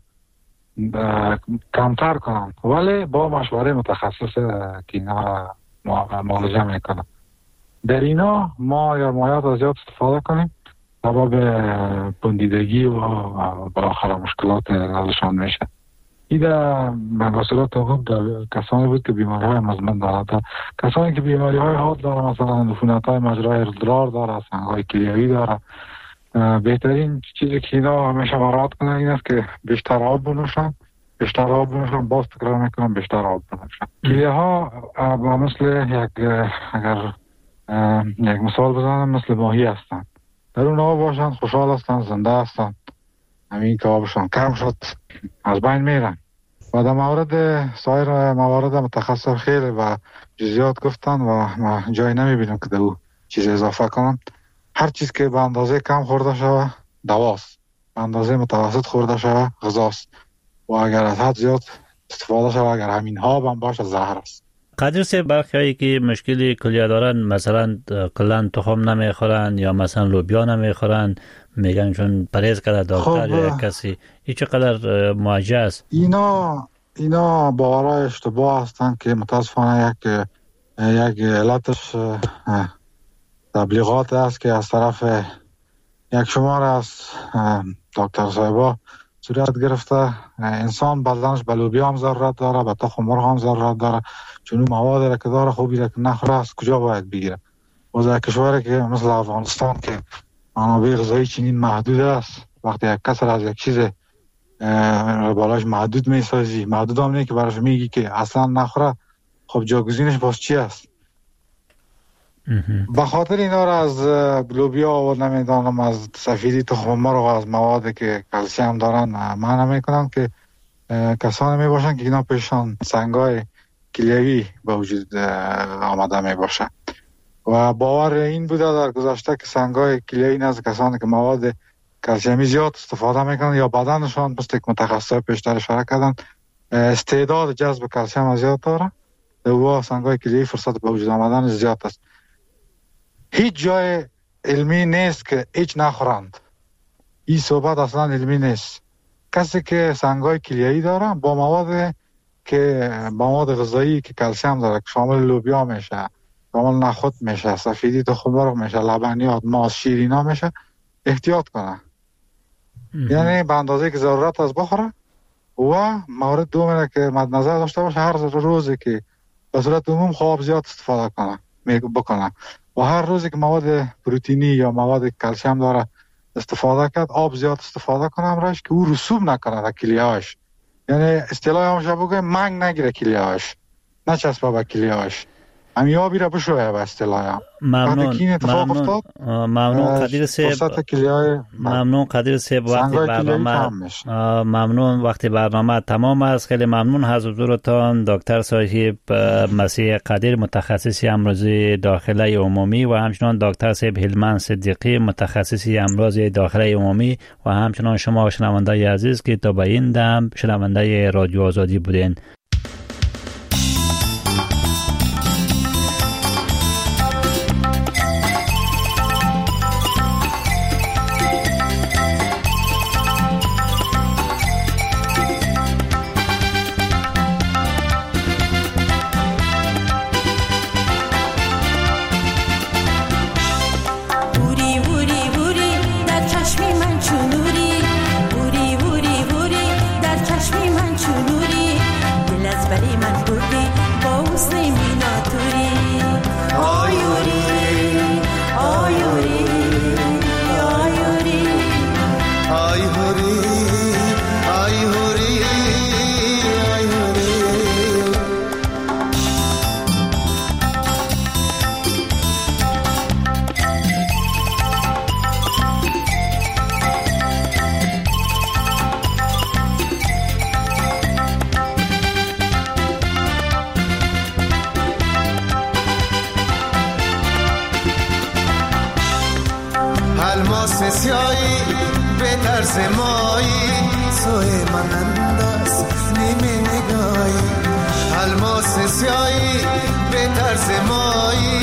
کمتر کنن، ولی با مشوره متخصص که اینا معالجه میکنن. در اینا ما یا مایعات از زیاد استفاده کنیم سبب بندیدگی و بالاخره مشکلات ازشان میشه. این در مواصلات عموم کسانی بود که بیماری های مزمن دارند. کسانی که بیماری های حاد دارند، مثلا عفونت های مجرای ادرار دارند، سنگ های کلیوی دارند، بهترین چیزی که اینا همیشه مراعات کنن این است که بیشتر آب بنوشن. باز تکرار میکنم بیشتر آب بنوشن. کلیه ها مثل اگر یک مثال بزنم مثل ماهی هستن، در اون آب باشن خوشحال هستن، زنده هستن. همین که آبشان کم شد از بین میرن. و در مورد سایر موارد متخصص خیلی و جزئیات گفتن و ما جای نمیبینم که در او چیز اضافه کنم. هر چیز که به اندازه کم خورده شوه دواست، به اندازه متوسط خورده شوه غذاست و اگر از حد زیاد استفاده شوه، اگر همین ها هم باشه زهر است. قادر صاحب، برخی که مشکلی کلیه دارن مثلا کلان تخم نمیخورن یا مثلا لوبیا نمیخورن، میگن چون پرهیز کرده دکتر یا کسی، این چقدر مواجه است؟ اینا باورای اشتباه هستند که متاسفانه یک یک علتش تبلیغات است که از طرف یک شمار از دکتر صاحبا صورت گرفته. انسان بدنش به لوبیا هم ضرورت داره، به تخم مرغ هم ضرورت داره، چون مواد را که داره خوبی را که نخوره از کجا باید بگیره؟ و در کشوری که مثل افغانستان که منابع غذایی چنین محدود است، وقتی یک کس از یک چیز بالاش محدود میسازی، محدود هم نه که براش میگی که اصلا نخوره، خب جاگزینش باز چی است؟ به خاطر اینا را از لوبیا و نمیدانم از سفیدی تخم مرغ از مواد که کلسیم دارن معنی میکنم که کسانی میباشن که اینا پیشان سنگای کلیوی به وجود آمده میباشن و باور این بوده در گذشته که سنگای کلیوی نزد کسانی که مواد کلسیمی زیاد استفاده میکنن یا بدنشان مثل یک متخصص پیشتر اشاره کردن استعداد جذب کلسیم زیاد داره و سنگای کلیوی فرصت به وجود آمدن زیاد است. هیچ جای علمی نیست که هیچ نخورند. این صحبت اصلا علمی نیست. کسی که سنگای کلیه‌ای داره با مواد غذایی که کلسیم داره که شامل لوبیا میشه، شامل نخود میشه، سفیدی تخم مرغ میشه، لبنیات، ماست، شیر اینا میشه، احتیاط کنه. یعنی به اندازه که ضرورت است بخوره و مورد دوم که مد نظر داشته باشه هر روزی که به صورت عموم خواب زیاد استفاده بکنه و هر روزی که مواد پروتئینی یا مواد کلسیم داره استفاده کرد آب زیاد استفاده کنه امرش که او رسوب نکنه در کلیه‌اش. یعنی اصطلاح همش بگه منگ نگیره کلیه‌اش، نچسبه به کلیه‌اش، همین آبی را بشویه به اصطلاح. ممنون قدیر صاحب وقتی برنامه ممنون وقتی برنامه تمام است. خیلی ممنون از حضورتان دکتر صاحب مسیح قدیر متخصص امراض داخله عمومی و همچنان دکتر صاحب هلمند صدیقی متخصص امراض داخله عمومی و همچنان شما شنونده عزیز که تا به این دم شنونده رادیو آزادی بودین. الماس سیایی به طرز مایی